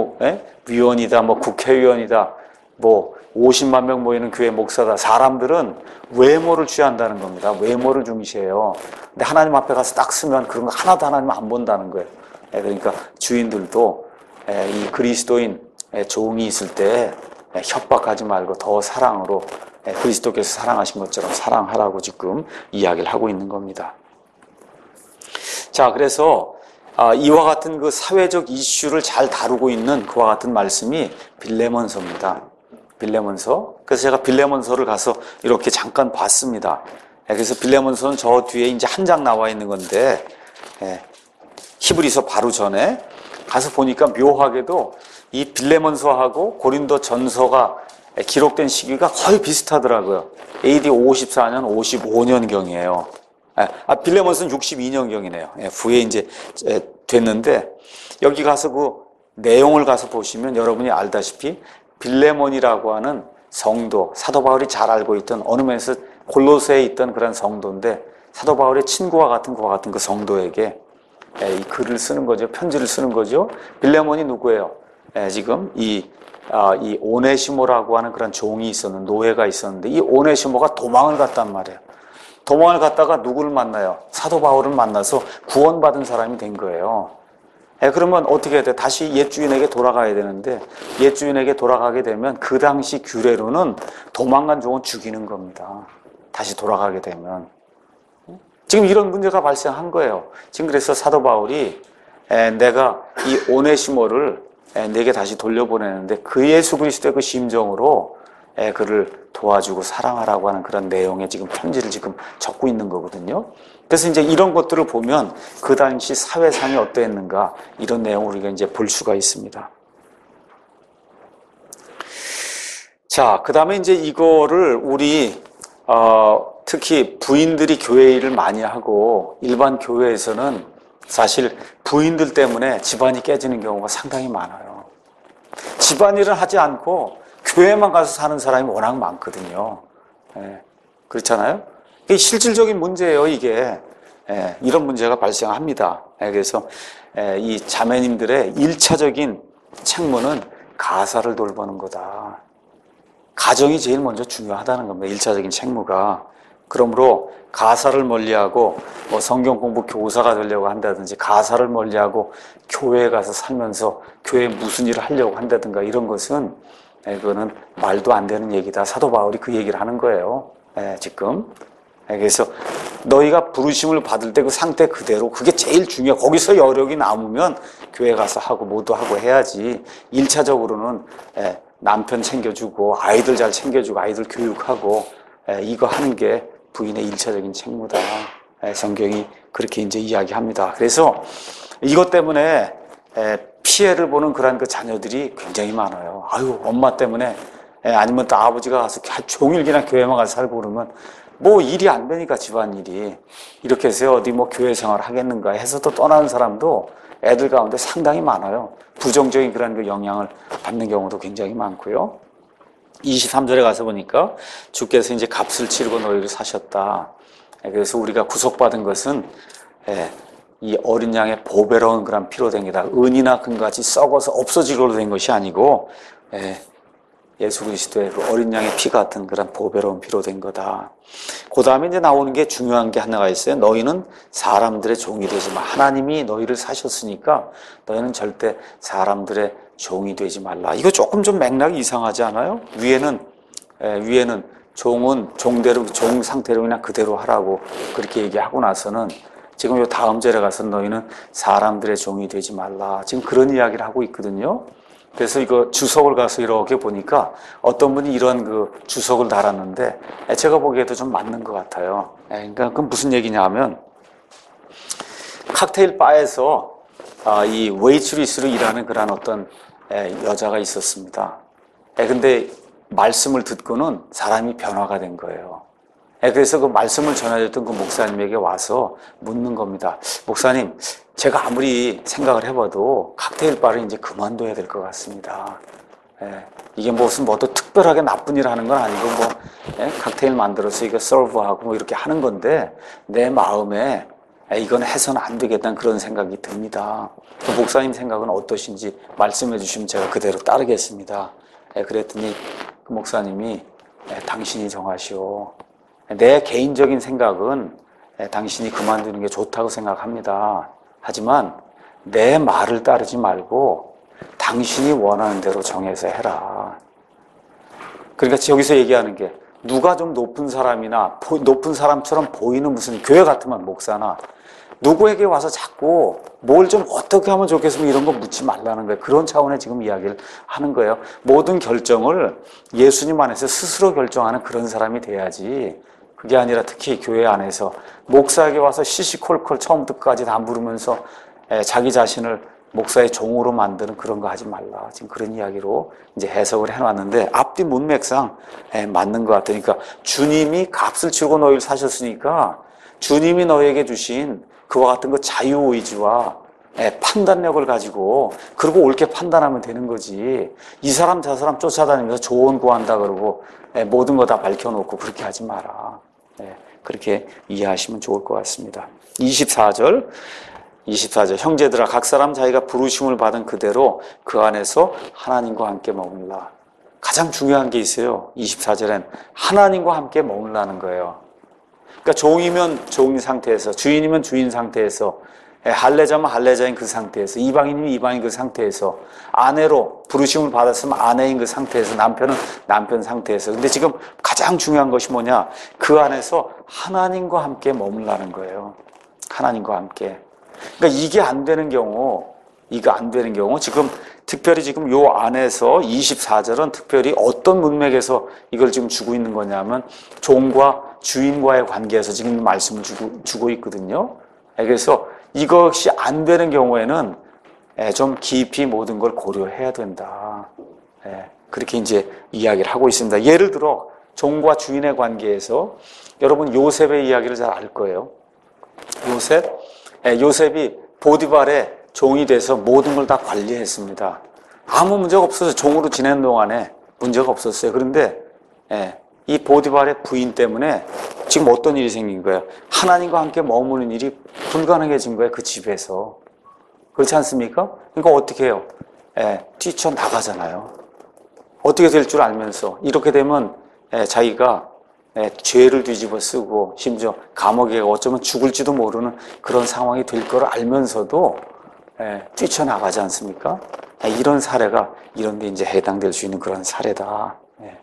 A: 국무위원이다 뭐 국회의원이다 뭐 오십만 명 모이는 교회 목사다. 사람들은 외모를 취한다는 겁니다. 외모를 중시해요. 근데 하나님 앞에 가서 딱 쓰면 그런 거 하나도 하나님 안 본다는 거예요. 그러니까 주인들도 이 그리스도인 종이 있을 때 협박하지 말고 더 사랑으로 그리스도께서 사랑하신 것처럼 사랑하라고 지금 이야기를 하고 있는 겁니다. 자, 그래서 이와 같은 그 사회적 이슈를 잘 다루고 있는 그와 같은 말씀이 빌레몬서입니다. 빌레몬서. 그래서 제가 빌레몬서를 가서 이렇게 잠깐 봤습니다. 그래서 빌레몬서는 저 뒤에 이제 한 장 나와 있는 건데, 히브리서 바로 전에 가서 보니까 묘하게도 이 빌레몬서하고 고린도 전서가 기록된 시기가 거의 비슷하더라고요. 에이디 오십사 년, 오십오 년경이에요. 아, 빌레몬서는 육십이 년경이네요. 후에 이제 됐는데, 여기 가서 그 내용을 가서 보시면 여러분이 알다시피 빌레몬이라고 하는 성도, 사도 바울이 잘 알고 있던 어느 면에서 골로새에 있던 그런 성도인데 사도 바울의 친구와 같은 그와 같은 그 성도에게 이 글을 쓰는 거죠. 편지를 쓰는 거죠. 빌레몬이 누구예요? 지금 이, 아, 이 오네시모라고 하는 그런 종이 있었는 노예가 있었는데 이 오네시모가 도망을 갔단 말이에요. 도망을 갔다가 누구를 만나요? 사도 바울을 만나서 구원받은 사람이 된 거예요. 예, 그러면 어떻게 해야 돼? 다시 옛 주인에게 돌아가야 되는데 옛 주인에게 돌아가게 되면 그 당시 규례로는 도망간 종은 죽이는 겁니다. 다시 돌아가게 되면. 지금 이런 문제가 발생한 거예요. 지금 그래서 사도 바울이 에, 내가 이 오네시모를 에, 내게 다시 돌려보내는데 그 예수 그리스도의 그 심정으로 에, 그를 도와주고 사랑하라고 하는 그런 내용의 지금 편지를 지금 적고 있는 거거든요. 그래서 이제 이런 것들을 보면 그 당시 사회상이 어떠했는가 이런 내용을 우리가 이제 볼 수가 있습니다. 자, 그 다음에 이제 이거를 우리, 어, 특히 부인들이 교회 일을 많이 하고 일반 교회에서는 사실 부인들 때문에 집안이 깨지는 경우가 상당히 많아요. 집안일은 하지 않고 교회만 가서 사는 사람이 워낙 많거든요. 예, 그렇잖아요? 이게 실질적인 문제예요, 이게. 예, 이런 문제가 발생합니다. 예, 그래서 예, 이 자매님들의 일차적인 책무는 가사를 돌보는 거다. 가정이 제일 먼저 중요하다는 겁니다. 일차적인 책무가. 그러므로 가사를 멀리하고 뭐 성경 공부 교사가 되려고 한다든지 가사를 멀리하고 교회에 가서 살면서 교회에 무슨 일을 하려고 한다든가 이런 것은 예, 그거는 말도 안 되는 얘기다. 사도 바울이 그 얘기를 하는 거예요. 예, 지금. 예, 그래서 너희가 부르심을 받을 때 그 상태 그대로 그게 제일 중요해. 거기서 여력이 남으면 교회 가서 하고 뭐도 하고 해야지. 일차적으로는 예, 남편 챙겨주고 아이들 잘 챙겨주고 아이들 교육하고 예, 이거 하는 게 부인의 일차적인 책무다. 예, 성경이 그렇게 이제 이야기합니다. 그래서 이것 때문에 예, 피해를 보는 그런 그 자녀들이 굉장히 많아요. 아유, 엄마 때문에 예, 아니면 또 아버지가 가서 종일 그냥 교회만 가서 살고 그러면 뭐 일이 안 되니까 집안일이 이렇게 해서 어디 뭐 교회 생활 하겠는가 해서 또 떠나는 사람도 애들 가운데 상당히 많아요. 부정적인 그런 그 영향을 받는 경우도 굉장히 많고요. 이십삼 절에 가서 보니까 주께서 이제 값을 치르고 너희를 사셨다. 그래서 우리가 구속받은 것은 이 어린 양의 보배로운 그런 피로 된 게다. 은이나 금같이 썩어서 없어지기로 된 것이 아니고 예수 그리스도의 그 어린 양의 피 같은 그런 보배로운 피로 된 거다. 그 다음에 이제 나오는 게 중요한 게 하나가 있어요. 너희는 사람들의 종이 되지 마. 하나님이 너희를 사셨으니까 너희는 절대 사람들의 종이 되지 말라. 이거 조금 좀 맥락이 이상하지 않아요? 위에는 에, 위에는 종은 종대로 종 상태로 그냥 그대로 하라고 그렇게 얘기하고 나서는 지금 요 다음 절에 가서 너희는 사람들의 종이 되지 말라. 지금 그런 이야기를 하고 있거든요. 그래서 이거 주석을 가서 이렇게 보니까 어떤 분이 이런 그 주석을 달았는데 제가 보기에도 좀 맞는 것 같아요. 그러니까 그건 무슨 얘기냐 하면 칵테일 바에서 이 웨이트리스로 일하는 그런 어떤 여자가 있었습니다. 근데 말씀을 듣고는 사람이 변화가 된 거예요. 그래서 그 말씀을 전해줬던 그 목사님에게 와서 묻는 겁니다. 목사님, 제가 아무리 생각을 해봐도 칵테일 바를 이제 그만둬야 될 것 같습니다. 예, 이게 무슨 뭐 또 특별하게 나쁜 일을 하는 건 아니고 뭐 예, 칵테일 만들어서 이거 서브하고 뭐 이렇게 하는 건데 내 마음에 예, 이건 해서는 안 되겠다는 그런 생각이 듭니다. 그 목사님 생각은 어떠신지 말씀해 주시면 제가 그대로 따르겠습니다. 예, 그랬더니 그 목사님이 예, 당신이 정하시오. 내 개인적인 생각은 예, 당신이 그만두는 게 좋다고 생각합니다. 하지만 내 말을 따르지 말고 당신이 원하는 대로 정해서 해라. 그러니까 여기서 얘기하는 게 누가 좀 높은 사람이나 높은 사람처럼 보이는 무슨 교회 같으면 목사나 누구에게 와서 자꾸 뭘 좀 어떻게 하면 좋겠으면 이런 거 묻지 말라는 거예요. 그런 차원의 지금 이야기를 하는 거예요. 모든 결정을 예수님 안에서 스스로 결정하는 그런 사람이 돼야지. 그게 아니라 특히 교회 안에서 목사에게 와서 시시콜콜 처음부터 끝까지 다 물으면서 자기 자신을 목사의 종으로 만드는 그런 거 하지 말라. 지금 그런 이야기로 이제 해석을 해놨는데 앞뒤 문맥상 맞는 것 같으니까 주님이 값을 치르고 너희를 사셨으니까 주님이 너희에게 주신 그와 같은 그 자유의지와 판단력을 가지고 그리고 옳게 판단하면 되는 거지. 이 사람 저 사람 쫓아다니면서 조언 구한다 그러고 모든 거 다 밝혀놓고 그렇게 하지 마라. 그렇게 이해하시면 좋을 것 같습니다. 이십사 절 이십사 절 형제들아 각 사람 자기가 부르심을 받은 그대로 그 안에서 하나님과 함께 머물라. 가장 중요한 게 있어요. 이십사 절엔 하나님과 함께 머물라는 거예요. 그러니까 종이면 종인 상태에서 주인이면 주인 상태에서 할례자면 할례자인 그 상태에서 이방인이면 이방인 그 상태에서 아내로 부르심을 받았으면 아내인 그 상태에서 남편은 남편 상태에서 근데 지금 가장 중요한 것이 뭐냐 그 안에서 하나님과 함께 머물라는 거예요. 하나님과 함께. 그러니까 이게 안 되는 경우 이거 안 되는 경우 지금 특별히 지금 요 안에서 이십사 절은 특별히 어떤 문맥에서 이걸 지금 주고 있는 거냐면 종과 주인과의 관계에서 지금 말씀을 주고, 주고 있거든요. 그래서 이것이 안 되는 경우에는 좀 깊이 모든 걸 고려해야 된다. 예, 그렇게 이제 이야기를 하고 있습니다. 예를 들어 종과 주인의 관계에서 여러분 요셉의 이야기를 잘 알 거예요. 요셉, 예, 요셉이 보디발의 종이 돼서 모든 걸 다 관리했습니다. 아무 문제가 없어서 종으로 지내는 동안에 문제가 없었어요. 그런데 예, 이 보디발의 부인 때문에 지금 어떤 일이 생긴 거예요? 하나님과 함께 머무는 일이 불가능해진 거예요. 그 집에서. 그렇지 않습니까? 그러니까 어떻게 해요? 예, 뛰쳐나가잖아요. 어떻게 될 줄 알면서 이렇게 되면 예, 자기가 예, 죄를 뒤집어 쓰고 심지어 감옥에 어쩌면 죽을지도 모르는 그런 상황이 될 걸 알면서도 예, 뛰쳐나가지 않습니까? 예, 이런 사례가 이런 데 이제 해당될 수 있는 그런 사례다. 예.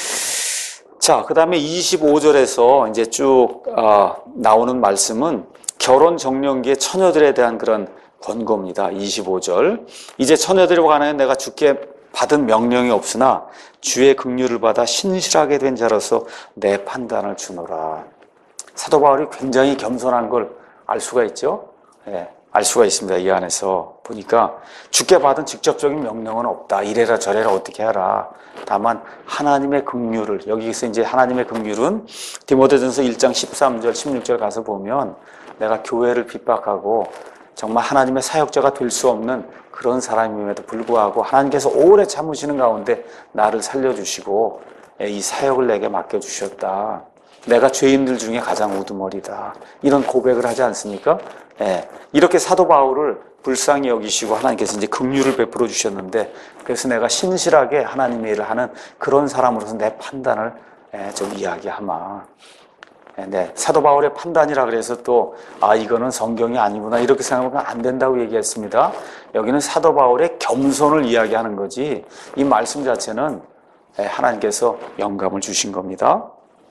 A: 자, 그 다음에 이십오 절에서 이제 쭉 어, 나오는 말씀은 결혼 정년기의 처녀들에 대한 그런 권고입니다. 이십오 절. 이제 처녀들과 관하여 내가 주께 받은 명령이 없으나 주의 긍휼을 받아 신실하게 된 자로서 내 판단을 주노라. 사도 바울이 굉장히 겸손한 걸 알 수가 있죠. 예, 알 수가 있습니다. 이 안에서 보니까 주께 받은 직접적인 명령은 없다. 이래라 저래라 어떻게 하라. 다만 하나님의 긍휼을, 여기서 이제 하나님의 긍휼은 디모데전서 일 장 십삼 절 십육 절 가서 보면 내가 교회를 핍박하고 정말 하나님의 사역자가 될 수 없는 그런 사람임에도 불구하고 하나님께서 오래 참으시는 가운데 나를 살려주시고 이 사역을 내게 맡겨주셨다. 내가 죄인들 중에 가장 우두머리다. 이런 고백을 하지 않습니까? 예, 이렇게 사도 바울을 불쌍히 여기시고 하나님께서 이제 긍휼을 베풀어 주셨는데 그래서 내가 신실하게 하나님의 일을 하는 그런 사람으로서 내 판단을 예, 좀 이야기하마. 네, 사도 바울의 판단이라 그래서 또, 아, 이거는 성경이 아니구나, 이렇게 생각하면 안 된다고 얘기했습니다. 여기는 사도 바울의 겸손을 이야기하는 거지, 이 말씀 자체는 하나님께서 영감을 주신 겁니다.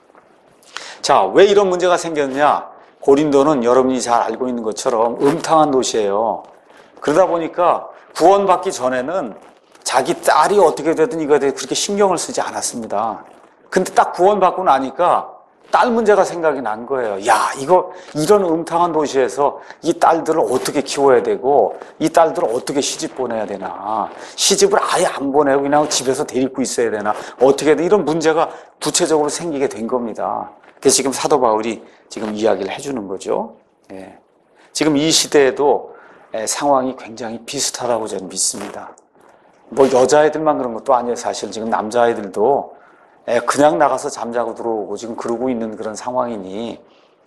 A: 자, 왜 이런 문제가 생겼냐? 고린도는 여러분이 잘 알고 있는 것처럼 음탕한 도시예요. 그러다 보니까 구원받기 전에는 자기 딸이 어떻게 되든 이거에 대해 그렇게 신경을 쓰지 않았습니다. 근데 딱 구원받고 나니까 딸 문제가 생각이 난 거예요. 야, 이거, 이런 음탕한 도시에서 이 딸들을 어떻게 키워야 되고, 이 딸들을 어떻게 시집 보내야 되나. 시집을 아예 안 보내고 그냥 집에서 데리고 있어야 되나. 어떻게든 이런 문제가 구체적으로 생기게 된 겁니다. 그래서 지금 사도 바울이 지금 이야기를 해주는 거죠. 예. 지금 이 시대에도 상황이 굉장히 비슷하다고 저는 믿습니다. 뭐 여자애들만 그런 것도 아니에요. 사실 지금 남자애들도 그냥 나가서 잠자고 들어오고 지금 그러고 있는 그런 상황이니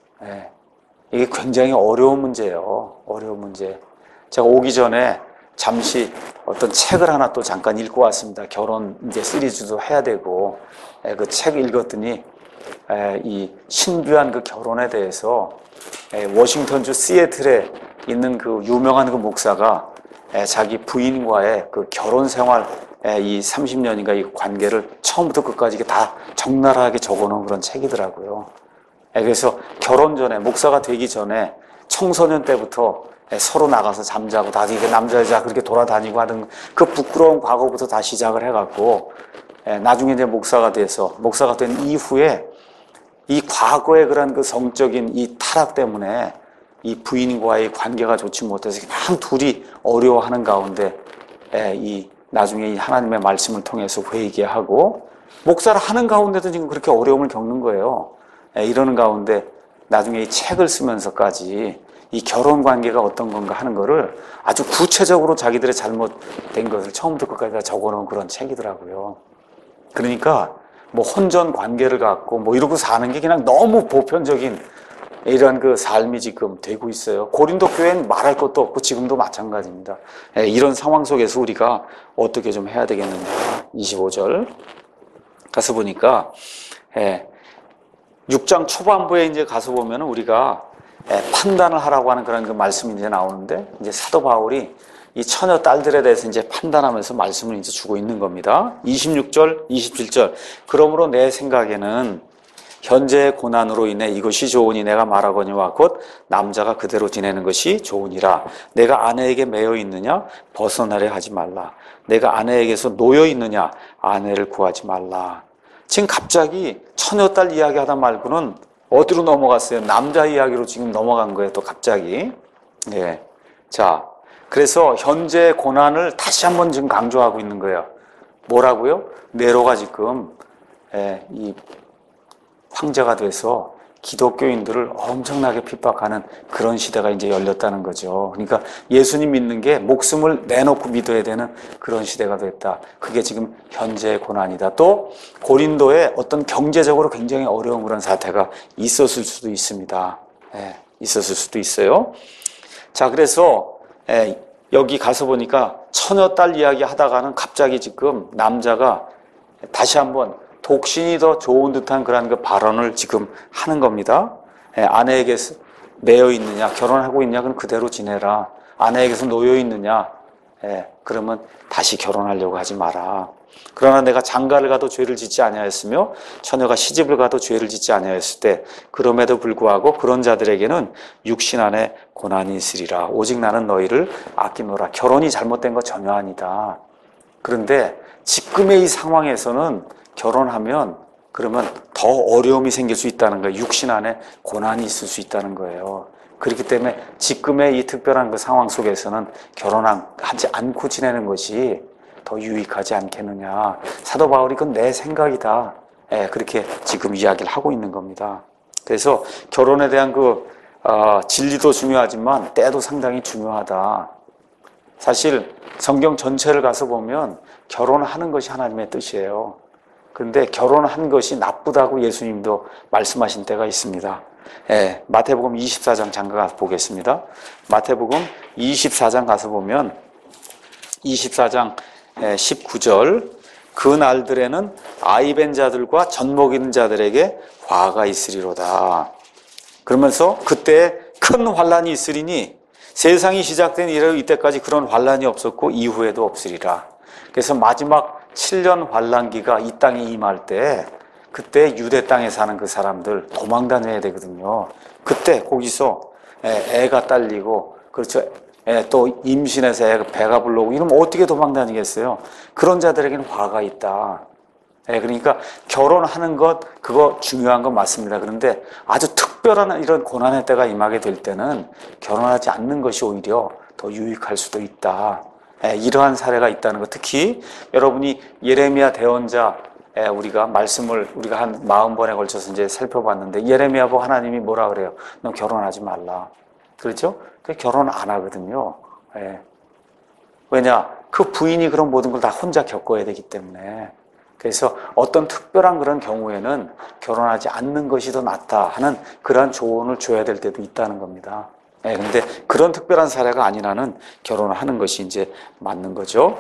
A: 이게 굉장히 어려운 문제예요. 어려운 문제. 제가 오기 전에 잠시 어떤 책을 하나 또 잠깐 읽고 왔습니다. 결혼 이제 시리즈도 해야 되고 그 책 읽었더니 이 신비한 그 결혼에 대해서 워싱턴주 시애틀에 있는 그 유명한 그 목사가 자기 부인과의 그 결혼 생활 이 삼십 년인가 이 관계를 처음부터 끝까지 다 적나라하게 적어놓은 그런 책이더라고요. 그래서 결혼 전에, 목사가 되기 전에 청소년 때부터 서로 나가서 잠자고 다 이게 남자 여자 그렇게 돌아다니고 하는 그 부끄러운 과거부터 다 시작을 해갖고 나중에 이제 목사가 돼서 목사가 된 이후에 이 과거의 그런 그 성적인 이 타락 때문에 이 부인과의 관계가 좋지 못해서 그냥 둘이 어려워하는 가운데 이 나중에 이 하나님의 말씀을 통해서 회개하고 목사를 하는 가운데도 지금 그렇게 어려움을 겪는 거예요. 이러는 가운데 나중에 이 책을 쓰면서까지 이 결혼 관계가 어떤 건가 하는 거를 아주 구체적으로 자기들의 잘못된 것을 처음부터 끝까지 다 적어놓은 그런 책이더라고요. 그러니까 뭐 혼전 관계를 갖고 뭐 이러고 사는 게 그냥 너무 보편적인 이런 그 삶이 지금 되고 있어요. 고린도 교회는 말할 것도 없고 지금도 마찬가지입니다. 이런 상황 속에서 우리가 어떻게 좀 해야 되겠느냐. 이십오 절 가서 보니까 육 장 초반부에 이제 가서 보면 우리가 판단을 하라고 하는 그런 그 말씀이 이제 나오는데 이제 사도 바울이 이 처녀 딸들에 대해서 이제 판단하면서 말씀을 이제 주고 있는 겁니다. 이십육 절, 이십칠 절. 그러므로 내 생각에는 현재의 고난으로 인해 이것이 좋으니 내가 말하거니와 곧 남자가 그대로 지내는 것이 좋으니라. 내가 아내에게 매여 있느냐? 벗어나려 하지 말라. 내가 아내에게서 놓여 있느냐? 아내를 구하지 말라. 지금 갑자기 처녀딸 이야기하다 말고는 어디로 넘어갔어요? 남자 이야기로 지금 넘어간 거예요. 또 갑자기. 예. 자, 그래서 현재 고난을 다시 한번 지금 강조하고 있는 거예요. 뭐라고요? 네로가 지금 예, 이 황제가 돼서 기독교인들을 엄청나게 핍박하는 그런 시대가 이제 열렸다는 거죠. 그러니까 예수님 믿는 게 목숨을 내놓고 믿어야 되는 그런 시대가 됐다. 그게 지금 현재의 고난이다. 또 고린도에 어떤 경제적으로 굉장히 어려운 그런 사태가 있었을 수도 있습니다. 예, 있었을 수도 있어요. 자, 그래서 예, 여기 가서 보니까 처녀딸 이야기 하다가는 갑자기 지금 남자가 다시 한번 독신이 더 좋은 듯한 그런 그 발언을 지금 하는 겁니다. 예, 아내에게서 매여 있느냐, 결혼하고 있냐, 그럼 그대로 지내라. 아내에게서 놓여 있느냐, 예, 그러면 다시 결혼하려고 하지 마라. 그러나 내가 장가를 가도 죄를 짓지 아니하였으며 처녀가 시집을 가도 죄를 짓지 아니하였을 때 그럼에도 불구하고 그런 자들에게는 육신 안에 고난이 있으리라. 오직 나는 너희를 아끼노라. 결혼이 잘못된 거 전혀 아니다. 그런데 지금의 이 상황에서는 결혼하면 그러면 더 어려움이 생길 수 있다는 거예요. 육신 안에 고난이 있을 수 있다는 거예요. 그렇기 때문에 지금의 이 특별한 그 상황 속에서는 결혼하지 않고 지내는 것이 더 유익하지 않겠느냐. 사도 바울이 그건 내 생각이다. 예, 그렇게 지금 이야기를 하고 있는 겁니다. 그래서 결혼에 대한 그 어, 진리도 중요하지만 때도 상당히 중요하다. 사실 성경 전체를 가서 보면 결혼하는 것이 하나님의 뜻이에요. 그런데 결혼한 것이 나쁘다고 예수님도 말씀하신 때가 있습니다. 예, 마태복음 이십사 장 잠깐 가서 보겠습니다. 마태복음 이십사 장 가서 보면 이십사 장 십구 절 그 날들에는 아이 벤 자들과 젖 먹이는 자들에게 화가 있으리로다. 그러면서 그때 큰 환란이 있으리니 세상이 시작된 이때까지 그런 환란이 없었고 이후에도 없으리라. 그래서 마지막 칠 년 환란기가 이 땅에 임할 때 그때 유대 땅에 사는 그 사람들 도망 다녀야 되거든요. 그때 거기서 애가 딸리고 그렇죠. 또 임신해서 애가 배가 불러오고 이러면 어떻게 도망 다니겠어요? 그런 자들에게는 화가 있다. 그러니까 결혼하는 것 그거 중요한 건 맞습니다. 그런데 아주 특별한 이런 고난의 때가 임하게 될 때는 결혼하지 않는 것이 오히려 더 유익할 수도 있다. 이러한 사례가 있다는 것. 특히 여러분이 예레미야 대언자 우리가 말씀을 우리가 한 마흔 번에 걸쳐서 이제 살펴봤는데 예레미야 보고 하나님이 뭐라 그래요? 너 결혼하지 말라. 그렇죠? 그 결혼 안 하거든요. 예. 왜냐? 그 부인이 그런 모든 걸 다 혼자 겪어야 되기 때문에. 그래서 어떤 특별한 그런 경우에는 결혼하지 않는 것이 더 낫다 하는 그러한 조언을 줘야 될 때도 있다는 겁니다. 예, 근데 그런 특별한 사례가 아니라는 결혼을 하는 것이 이제 맞는 거죠.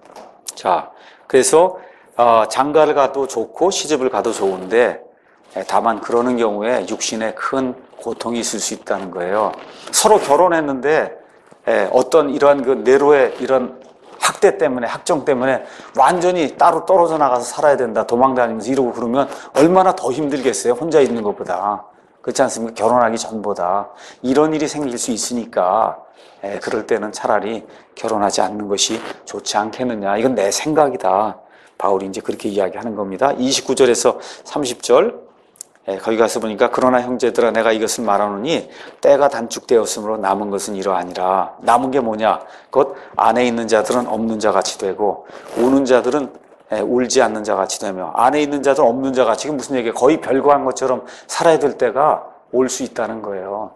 A: 자, 그래서 어, 장가를 가도 좋고 시집을 가도 좋은데 예, 다만 그러는 경우에 육신에 큰 고통이 있을 수 있다는 거예요. 서로 결혼했는데 예, 어떤 이러한 그 네로의 이런 학대 때문에 학정 때문에 완전히 따로 떨어져 나가서 살아야 된다 도망다니면서 이러고 그러면 얼마나 더 힘들겠어요. 혼자 있는 것보다. 그렇지 않습니까? 결혼하기 전보다. 이런 일이 생길 수 있으니까 예, 그럴 때는 차라리 결혼하지 않는 것이 좋지 않겠느냐. 이건 내 생각이다. 바울이 이제 그렇게 이야기하는 겁니다. 이십구 절에서 삼십 절 예, 거기 가서 보니까 그러나 형제들아 내가 이것을 말하노니 때가 단축되었으므로 남은 것은 이러하니라. 남은 게 뭐냐? 곧 안에 있는 자들은 없는 자같이 되고 우는 자들은 예, 울지 않는 자같이 되며 안에 있는 자들은 없는 자같이. 이게 무슨 얘기예요? 거의 별거한 것처럼 살아야 될 때가 올 수 있다는 거예요.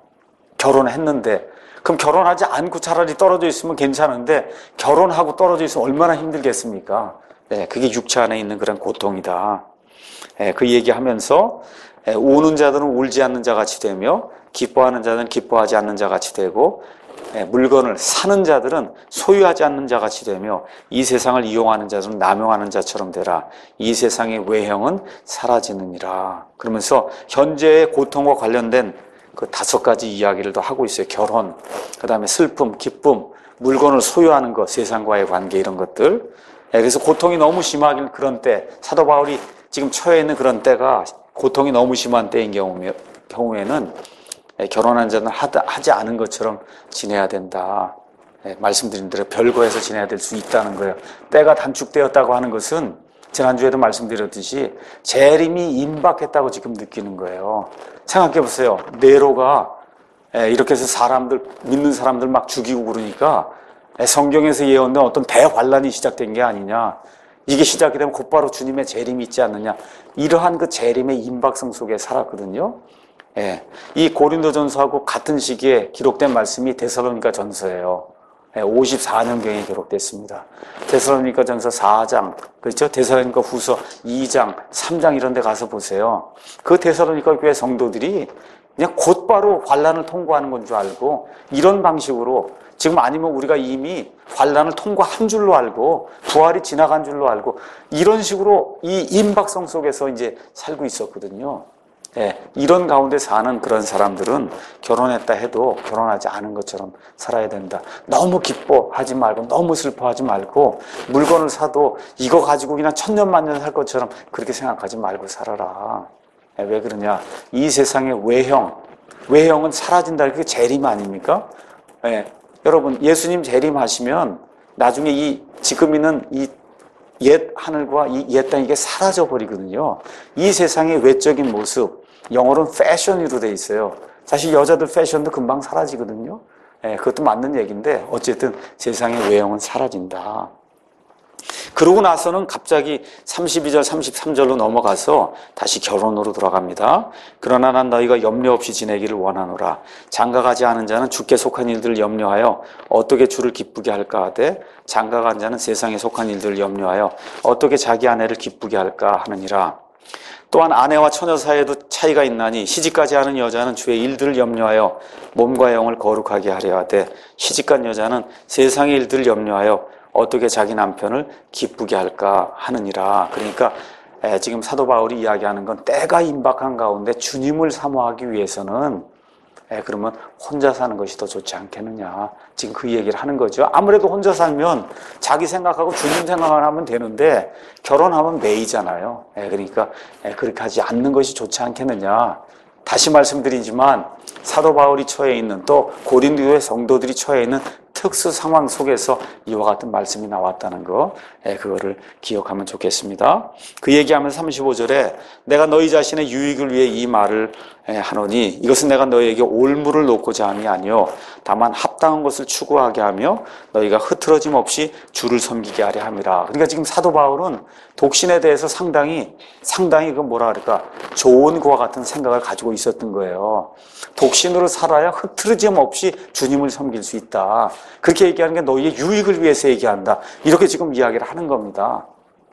A: 결혼했는데 그럼 결혼하지 않고 차라리 떨어져 있으면 괜찮은데 결혼하고 떨어져 있으면 얼마나 힘들겠습니까? 예, 그게 육체 안에 있는 그런 고통이다. 예, 그 얘기하면서 예, 우는 자들은 울지 않는 자같이 되며 기뻐하는 자들은 기뻐하지 않는 자같이 되고 예, 물건을 사는 자들은 소유하지 않는 자같이 되며 이 세상을 이용하는 자들은 남용하는 자처럼 되라. 이 세상의 외형은 사라지느니라. 그러면서 현재의 고통과 관련된 그 다섯 가지 이야기를 또 하고 있어요. 결혼, 그 다음에 슬픔, 기쁨, 물건을 소유하는 것, 세상과의 관계 이런 것들. 예, 그래서 고통이 너무 심하길 그런 때 사도 바울이 지금 처해 있는 그런 때가 고통이 너무 심한 때인 경우에는 결혼한 자는 하지 않은 것처럼 지내야 된다. 말씀드린 대로 별거에서 지내야 될 수 있다는 거예요. 때가 단축되었다고 하는 것은 지난주에도 말씀드렸듯이 재림이 임박했다고 지금 느끼는 거예요. 생각해 보세요. 네로가 이렇게 해서 사람들, 믿는 사람들 막 죽이고 그러니까 성경에서 예언된 어떤 대환란이 시작된 게 아니냐. 이게 시작이 되면 곧바로 주님의 재림이 있지 않느냐. 이러한 그 재림의 임박성 속에 살았거든요. 예, 이 고린도전서하고 같은 시기에 기록된 말씀이 데살로니가 전서예요. 예, 오십사 년경에 기록됐습니다. 데살로니가 전서 사 장, 그렇죠? 데살로니가 후서 이 장, 삼 장 이런 데 가서 보세요. 그 데살로니가 교회 성도들이 그냥 곧바로 환란을 통과하는 건 줄 알고 이런 방식으로 지금 아니면 우리가 이미 환란을 통과한 줄로 알고 부활이 지나간 줄로 알고 이런 식으로 이 임박성 속에서 이제 살고 있었거든요. 예, 이런 가운데 사는 그런 사람들은 결혼했다 해도 결혼하지 않은 것처럼 살아야 된다. 너무 기뻐하지 말고 너무 슬퍼하지 말고 물건을 사도 이거 가지고 그냥 천년만년 살 것처럼 그렇게 생각하지 말고 살아라. 예, 왜 그러냐? 이 세상의 외형, 외형은 사라진다. 그게 재림 아닙니까? 예, 여러분 예수님 재림하시면 나중에 이 지금 있는 이 옛 하늘과 이 옛 땅 이게 사라져 버리거든요. 이 세상의 외적인 모습, 영어로는 패션으로 돼 있어요. 사실 여자들 패션도 금방 사라지거든요. 예, 그것도 맞는 얘기인데 어쨌든 세상의 외형은 사라진다. 그러고 나서는 갑자기 삼십이 절 삼십삼 절로 넘어가서 다시 결혼으로 돌아갑니다. 그러나 난 너희가 염려 없이 지내기를 원하노라. 장가가지 않은 자는 주께 속한 일들을 염려하여 어떻게 주를 기쁘게 할까 하되 장가간 자는 세상에 속한 일들을 염려하여 어떻게 자기 아내를 기쁘게 할까 하느니라. 또한 아내와 처녀 사이에도 차이가 있나니 시집가지 않은 여자는 주의 일들을 염려하여 몸과 영을 거룩하게 하려 하되 시집간 여자는 세상의 일들을 염려하여 어떻게 자기 남편을 기쁘게 할까 하느니라. 그러니까 지금 사도 바울이 이야기하는 건 때가 임박한 가운데 주님을 사모하기 위해서는 그러면 혼자 사는 것이 더 좋지 않겠느냐. 지금 그 얘기를 하는 거죠. 아무래도 혼자 살면 자기 생각하고 주님 생각을 하면 되는데 결혼하면 매이잖아요. 그러니까 그렇게 하지 않는 것이 좋지 않겠느냐. 다시 말씀드리지만 사도 바울이 처해 있는 또 고린도의 성도들이 처해 있는 특수 상황 속에서 이와 같은 말씀이 나왔다는 거, 그거를 기억하면 좋겠습니다. 그 얘기하면서 삼십오 절에 내가 너희 자신의 유익을 위해 이 말을 하노니 이것은 내가 너희에게 올무를 놓고자 함이 아니요 다만 합당한 것을 추구하게 하며 너희가 흐트러짐 없이 주를 섬기게 하려 함이라. 그러니까 지금 사도 바울은 독신에 대해서 상당히 상당히 그 뭐라 그럴까 좋은 그와 같은 생각을 가지고 있었던 거예요. 독신으로 살아야 흐트러짐 없이 주님을 섬길 수 있다. 그렇게 얘기하는 게 너희의 유익을 위해서 얘기한다. 이렇게 지금 이야기를 하는 겁니다.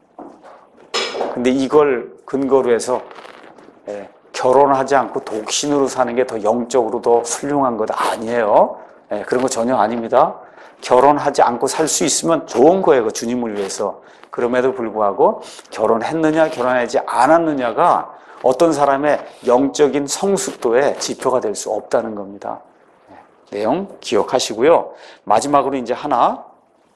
A: 근데 이걸 근거로 해서 예, 결혼하지 않고 독신으로 사는 게 더 영적으로 더 훌륭한 것 아니에요. 예, 그런 거 전혀 아닙니다. 결혼하지 않고 살 수 있으면 좋은 거예요. 그 주님을 위해서. 그럼에도 불구하고 결혼했느냐 결혼하지 않았느냐가 어떤 사람의 영적인 성숙도의 지표가 될 수 없다는 겁니다. 내용 기억하시고요. 마지막으로 이제 하나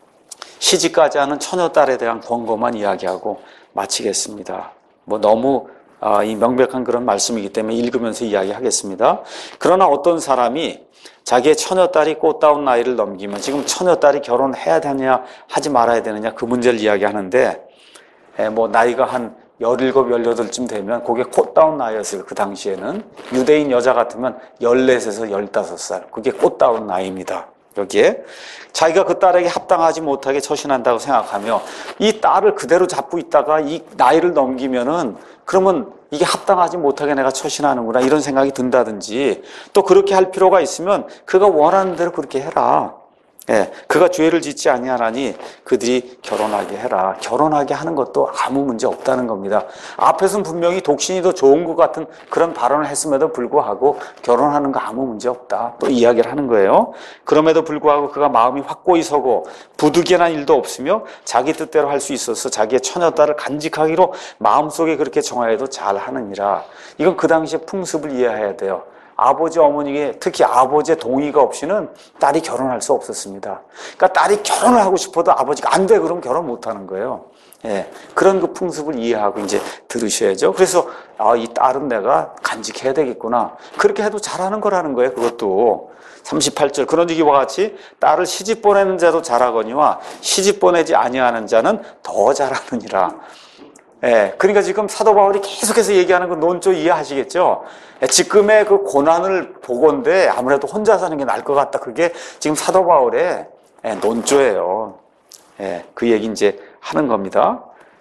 A: 시집가지 않은 처녀딸에 대한 권고만 이야기하고 마치겠습니다. 뭐 너무 아, 이 명백한 그런 말씀이기 때문에 읽으면서 이야기하겠습니다. 그러나 어떤 사람이 자기의 처녀딸이 꽃다운 나이를 넘기면 지금 처녀딸이 결혼해야 되느냐 하지 말아야 되느냐 그 문제를 이야기하는데 에, 뭐 나이가 한 열일곱, 열여덟쯤 되면 그게 꽃다운 나이였어요. 그 당시에는 유대인 여자 같으면 열넷에서 열다섯 살 그게 꽃다운 나이입니다. 여기에 자기가 그 딸에게 합당하지 못하게 처신한다고 생각하며 이 딸을 그대로 잡고 있다가 이 나이를 넘기면은 그러면 이게 합당하지 못하게 내가 처신하는구나 이런 생각이 든다든지 또 그렇게 할 필요가 있으면 그가 원하는 대로 그렇게 해라. 예, 그가 죄를 짓지 아니하나니 그들이 결혼하게 해라. 결혼하게 하는 것도 아무 문제 없다는 겁니다. 앞에서는 분명히 독신이 더 좋은 것 같은 그런 발언을 했음에도 불구하고 결혼하는 거 아무 문제 없다. 또 이야기를 하는 거예요. 그럼에도 불구하고 그가 마음이 확고히 서고 부득이한 일도 없으며 자기 뜻대로 할 수 있어서 자기의 처녀딸을 간직하기로 마음속에 그렇게 정하여도 잘 하느니라. 이건 그 당시의 풍습을 이해해야 돼요. 아버지, 어머니에게 특히 아버지의 동의가 없이는 딸이 결혼할 수 없었습니다. 그러니까 딸이 결혼을 하고 싶어도 아버지가 안 돼 그러면 결혼 못 하는 거예요. 예, 그런 그 풍습을 이해하고 이제 들으셔야죠. 그래서 아, 이 딸은 내가 간직해야 되겠구나. 그렇게 해도 잘하는 거라는 거예요. 그것도. 삼십팔 절 그런 얘기와 같이 딸을 시집 보내는 자도 잘하거니와 시집 보내지 아니하는 자는 더 잘하느니라. 예, 그러니까 지금 사도 바울이 계속해서 얘기하는 그 논조 이해하시겠죠? 예, 지금의 그 고난을 보건대 아무래도 혼자 사는 게 나을 것 같다. 그게 지금 사도 바울의 예, 논조예요. 예, 그 얘기 이제 하는 겁니다.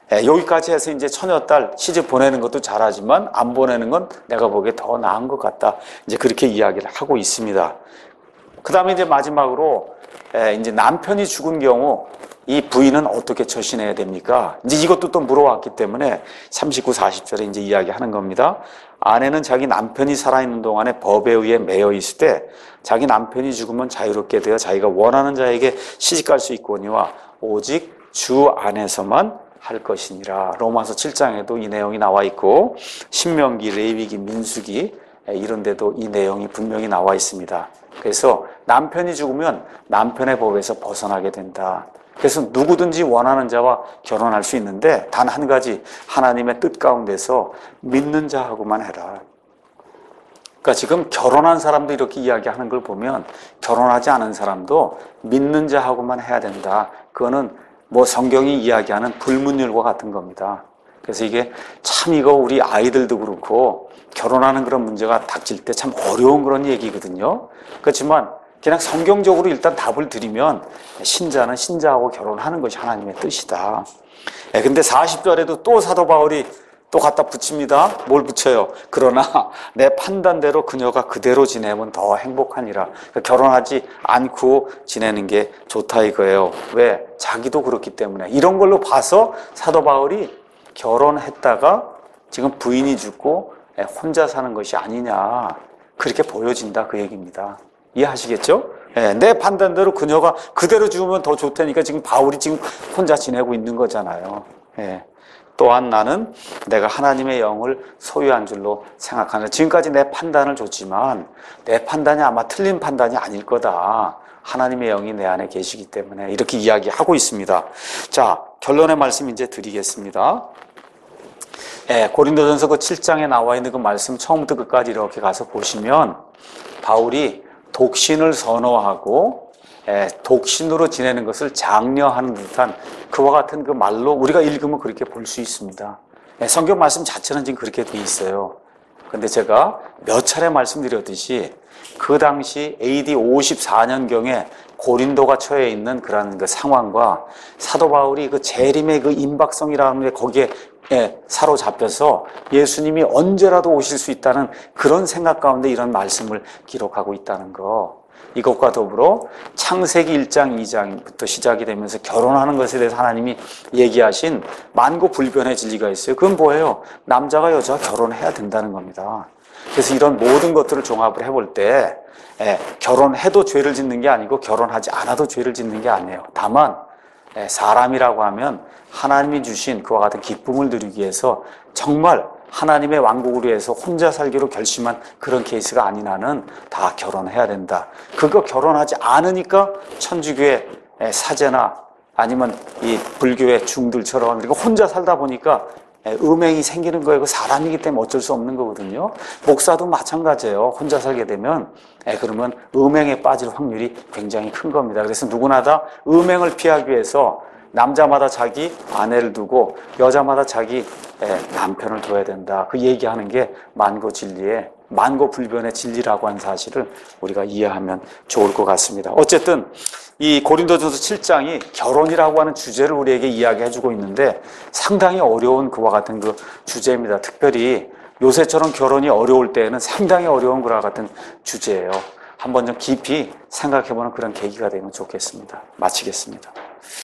A: 예, 여기까지 해서 이제 처녀딸 시집 보내는 것도 잘하지만 안 보내는 건 내가 보기에 더 나은 것 같다. 이제 그렇게 이야기를 하고 있습니다. 그 다음에 이제 마지막으로 예, 이제 남편이 죽은 경우 이 부인은 어떻게 처신해야 됩니까? 이제 이것도 또 물어왔기 때문에 삼십구, 사십 절에 이제 이야기하는 겁니다. 아내는 자기 남편이 살아있는 동안에 법에 의해 매여 있을 때 자기 남편이 죽으면 자유롭게 되어 자기가 원하는 자에게 시집갈 수 있거니와 오직 주 안에서만 할 것이니라. 로마서 칠 장에도 이 내용이 나와 있고 신명기, 레위기, 민수기 이런 데도 이 내용이 분명히 나와 있습니다. 그래서 남편이 죽으면 남편의 법에서 벗어나게 된다. 그래서 누구든지 원하는 자와 결혼할 수 있는데 단 한 가지 하나님의 뜻 가운데서 믿는 자하고만 해라. 그러니까 지금 결혼한 사람도 이렇게 이야기하는 걸 보면 결혼하지 않은 사람도 믿는 자하고만 해야 된다. 그거는 뭐 성경이 이야기하는 불문율과 같은 겁니다. 그래서 이게 참 이거 우리 아이들도 그렇고 결혼하는 그런 문제가 닥칠 때 참 어려운 그런 얘기거든요. 그렇지만 그냥 성경적으로 일단 답을 드리면 신자는 신자하고 결혼하는 것이 하나님의 뜻이다. 예, 근데 사십 절에도 또 사도 바울이 또 갖다 붙입니다. 뭘 붙여요? 그러나 내 판단대로 그녀가 그대로 지내면 더 행복하니라. 그러니까 결혼하지 않고 지내는 게 좋다 이거예요. 왜? 자기도 그렇기 때문에. 이런 걸로 봐서 사도 바울이 결혼했다가 지금 부인이 죽고 혼자 사는 것이 아니냐. 그렇게 보여진다 그 얘기입니다. 이해하시겠죠? 예, 내 판단대로 그녀가 그대로 죽으면 더 좋다니까 지금 바울이 지금 혼자 지내고 있는 거잖아요. 예. 또한 나는 내가 하나님의 영을 소유한 줄로 생각하는, 지금까지 내 판단을 줬지만 내 판단이 아마 틀린 판단이 아닐 거다. 하나님의 영이 내 안에 계시기 때문에 이렇게 이야기하고 있습니다. 자, 결론의 말씀 이제 드리겠습니다. 예, 고린도전서 그 칠 장에 나와 있는 그 말씀 처음부터 끝까지 이렇게 가서 보시면 바울이 독신을 선호하고 예, 독신으로 지내는 것을 장려하는 듯한 그와 같은 그 말로 우리가 읽으면 그렇게 볼 수 있습니다. 예, 성경 말씀 자체는 지금 그렇게 돼 있어요. 근데 제가 몇 차례 말씀드렸듯이 그 당시 에이디 오십사 년경에 고린도가 처해 있는 그런 그 상황과 사도 바울이 그 재림의 그 임박성이라는 게 거기에 예, 사로잡혀서 예수님이 언제라도 오실 수 있다는 그런 생각 가운데 이런 말씀을 기록하고 있다는 거. 이것과 더불어 창세기 일 장 이 장부터 시작이 되면서 결혼하는 것에 대해서 하나님이 얘기하신 만고불변의 진리가 있어요. 그건 뭐예요? 남자가 여자가 결혼해야 된다는 겁니다. 그래서 이런 모든 것들을 종합을 해볼 때 예, 결혼해도 죄를 짓는 게 아니고 결혼하지 않아도 죄를 짓는 게 아니에요. 다만 예, 사람이라고 하면 하나님이 주신 그와 같은 기쁨을 누리기 위해서 정말 하나님의 왕국을 위해서 혼자 살기로 결심한 그런 케이스가 아닌 한은 다 결혼해야 된다. 그거 결혼하지 않으니까 천주교의 사제나 아니면 이 불교의 중들처럼 이렇게 혼자 살다 보니까 음행이 생기는 거예요. 그 사람이기 때문에 어쩔 수 없는 거거든요. 목사도 마찬가지예요. 혼자 살게 되면 그러면 음행에 빠질 확률이 굉장히 큰 겁니다. 그래서 누구나 다 음행을 피하기 위해서 남자마다 자기 아내를 두고 여자마다 자기 남편을 둬야 된다. 그 얘기하는 게 만고진리의 만고불변의 진리라고 하는 사실을 우리가 이해하면 좋을 것 같습니다. 어쨌든 이 고린도전서 칠 장이 결혼이라고 하는 주제를 우리에게 이야기해주고 있는데 상당히 어려운 그와 같은 그 주제입니다. 특별히 요새처럼 결혼이 어려울 때에는 상당히 어려운 그와 같은 주제예요. 한번 좀 깊이 생각해보는 그런 계기가 되면 좋겠습니다. 마치겠습니다.